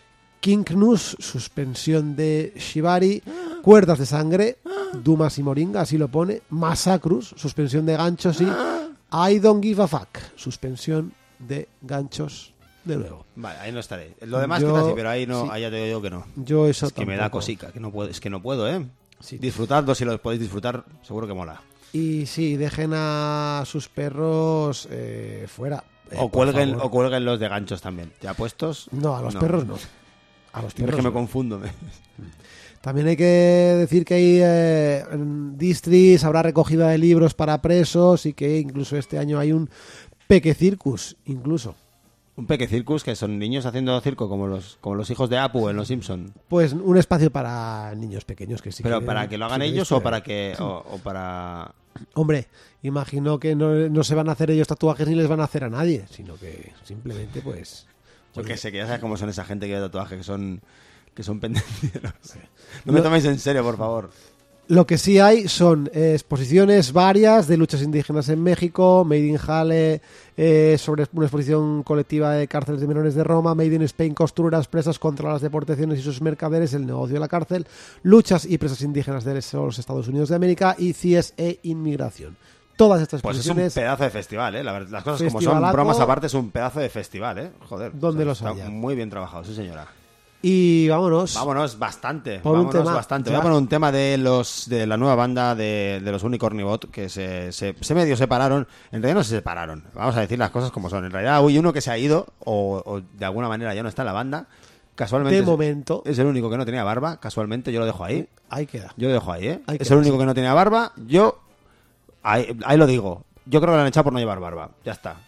Speaker 1: Kinknus, suspensión de Shibari, Cuerdas de Sangre, Dumas y Moringa, así lo pone, Masacrus, suspensión de ganchos y I Don't Give a Fuck, suspensión de ganchos de nuevo.
Speaker 2: Vale, ahí no estaré. Lo demás
Speaker 1: Yo-
Speaker 2: quizás sí, pero ahí no,
Speaker 1: sí.
Speaker 2: ahí ya te digo yo que no.
Speaker 1: Yo eso
Speaker 2: Es que me da
Speaker 1: tampoco.
Speaker 2: cosica, que no puedo, es que no puedo, ¿eh?
Speaker 1: Sí.
Speaker 2: Disfrutadlo si lo podéis disfrutar, seguro que mola.
Speaker 1: Y sí, dejen a sus perros eh, fuera. Eh,
Speaker 2: o
Speaker 1: por
Speaker 2: cuelguen,
Speaker 1: favor.
Speaker 2: o cuelguen los de ganchos también. ¿Ya puestos?
Speaker 1: No, a los perros no. A los
Speaker 2: Es
Speaker 1: perros
Speaker 2: que me
Speaker 1: no.
Speaker 2: confundo. me-
Speaker 1: También hay que decir que hay eh, en Distris habrá recogida de libros para presos y que incluso este año hay un Peque Circus, incluso.
Speaker 2: Un peque circus, que son niños haciendo circo como los, como los hijos de Apu en Los Simpson.
Speaker 1: Pues un espacio para niños pequeños que sí.
Speaker 2: Pero
Speaker 1: quieren-
Speaker 2: para que lo hagan
Speaker 1: sí,
Speaker 2: ellos
Speaker 1: sí,
Speaker 2: o para que o, o para
Speaker 1: Hombre, imagino que no, no se van a hacer ellos tatuajes ni les van a hacer a nadie, sino que simplemente pues...
Speaker 2: yo
Speaker 1: oye,
Speaker 2: que sé, que ya sabes cómo son esa gente que lleva tatuajes que son que son pendencieros. No me toméis en serio, por favor.
Speaker 1: Lo que sí hay son eh, exposiciones varias de luchas indígenas en México, Made in Jale, eh, sobre una exposición colectiva de cárceles de menores de Roma, Made in Spain, costureras presas contra las deportaciones y sus mercaderes, el negocio de la cárcel, luchas y presas indígenas de los Estados Unidos de América y C I E S e inmigración. Todas estas
Speaker 2: Pues es un
Speaker 1: exposiciones...
Speaker 2: pedazo de festival, ¿eh? La verdad, las cosas como son,
Speaker 1: Festivalaco.
Speaker 2: bromas aparte, es un pedazo de festival, ¿eh? Joder.
Speaker 1: ¿Dónde los
Speaker 2: está
Speaker 1: haya?
Speaker 2: muy bien trabajado, sí señora.
Speaker 1: Y vámonos.
Speaker 2: Vámonos bastante,
Speaker 1: Por un
Speaker 2: vámonos
Speaker 1: tema,
Speaker 2: bastante.
Speaker 1: ya.
Speaker 2: Voy a poner un tema de los de la nueva banda de, de los Unicornibot que se, se, se medio separaron. En realidad no se separaron. Vamos a decir las cosas como son. En realidad hay uno que se ha ido o, o de alguna manera ya no está en la banda. Casualmente
Speaker 1: De
Speaker 2: es,
Speaker 1: momento.
Speaker 2: es el único que no tenía barba. Casualmente yo lo dejo ahí.
Speaker 1: Ahí queda.
Speaker 2: Yo lo dejo ahí, ¿eh?
Speaker 1: Ahí
Speaker 2: Es
Speaker 1: queda,
Speaker 2: el único
Speaker 1: sí.
Speaker 2: que no tenía barba. Yo ahí, ahí lo digo. Yo creo que lo han echado por no llevar barba. Ya está.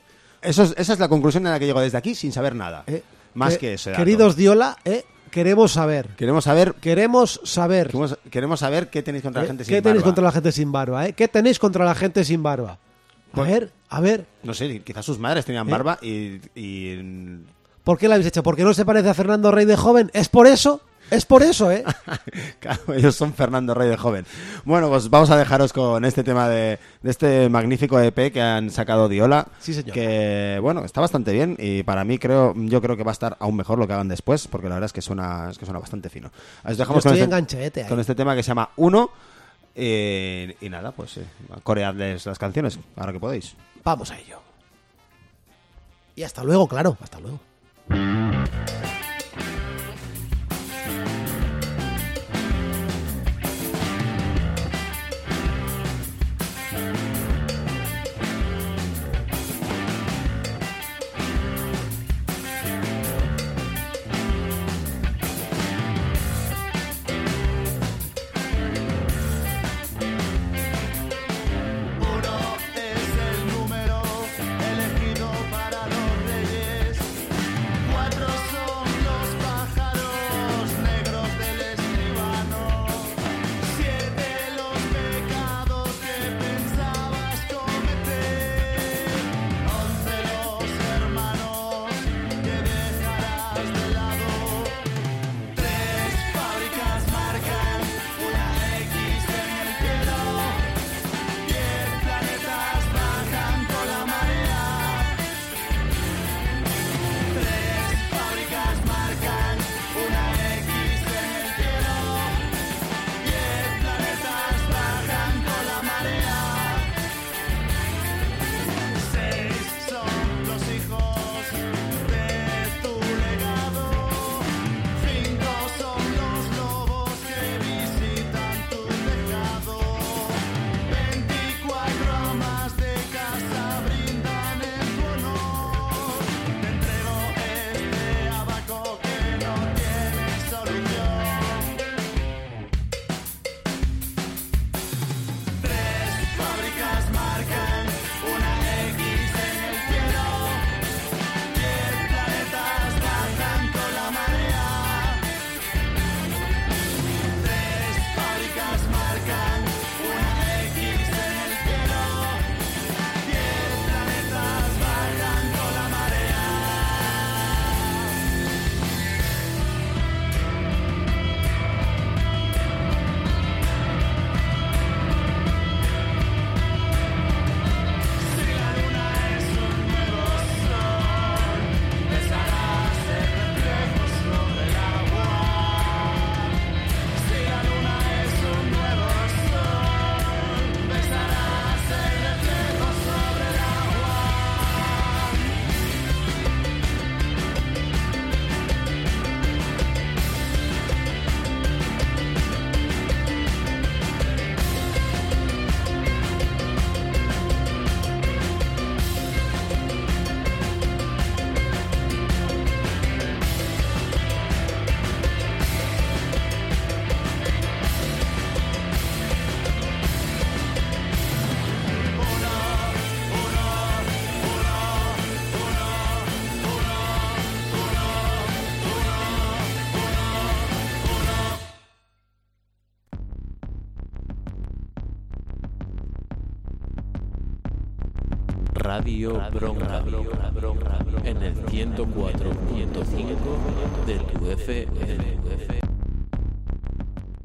Speaker 2: Eso es, esa es la conclusión en la que llego desde aquí sin saber nada.
Speaker 1: Eh,
Speaker 2: Más
Speaker 1: que-
Speaker 2: que ese dato.
Speaker 1: Queridos Diola, eh, queremos saber.
Speaker 2: Queremos saber
Speaker 1: Queremos saber.
Speaker 2: Queremos, queremos saber qué tenéis contra la
Speaker 1: ¿Eh?
Speaker 2: gente sin
Speaker 1: ¿Qué tenéis
Speaker 2: barba.
Speaker 1: contra la gente sin barba? ¿eh? ¿Qué tenéis contra la gente sin barba? A
Speaker 2: Pues-
Speaker 1: ver, a ver.
Speaker 2: No sé, quizás sus madres tenían
Speaker 1: ¿Eh?
Speaker 2: barba y, y-
Speaker 1: ¿Por qué la habéis hecho? ¿Porque no se parece a Fernando Rey de joven? ¿Es por eso? Es por eso, ¿eh?
Speaker 2: Claro, ellos son Fernando Rey de joven. Bueno, pues vamos a dejaros con este tema de, de este magnífico E P que han sacado Diola.
Speaker 1: Sí, señor.
Speaker 2: Que, bueno, está bastante bien y para mí creo, yo creo que va a estar aún mejor lo que hagan después, porque la verdad es que suena, es que suena bastante fino. Os dejamos
Speaker 1: Yo
Speaker 2: con
Speaker 1: estoy
Speaker 2: este,
Speaker 1: enganchadete ahí.
Speaker 2: con este tema que se llama Uno. eh, y nada, pues eh, coreadles las canciones, ahora que podéis.
Speaker 1: Vamos a ello. Y hasta luego, claro. Hasta luego.
Speaker 6: Radio Bronca, en el ciento cuatro punto cinco de tu F M.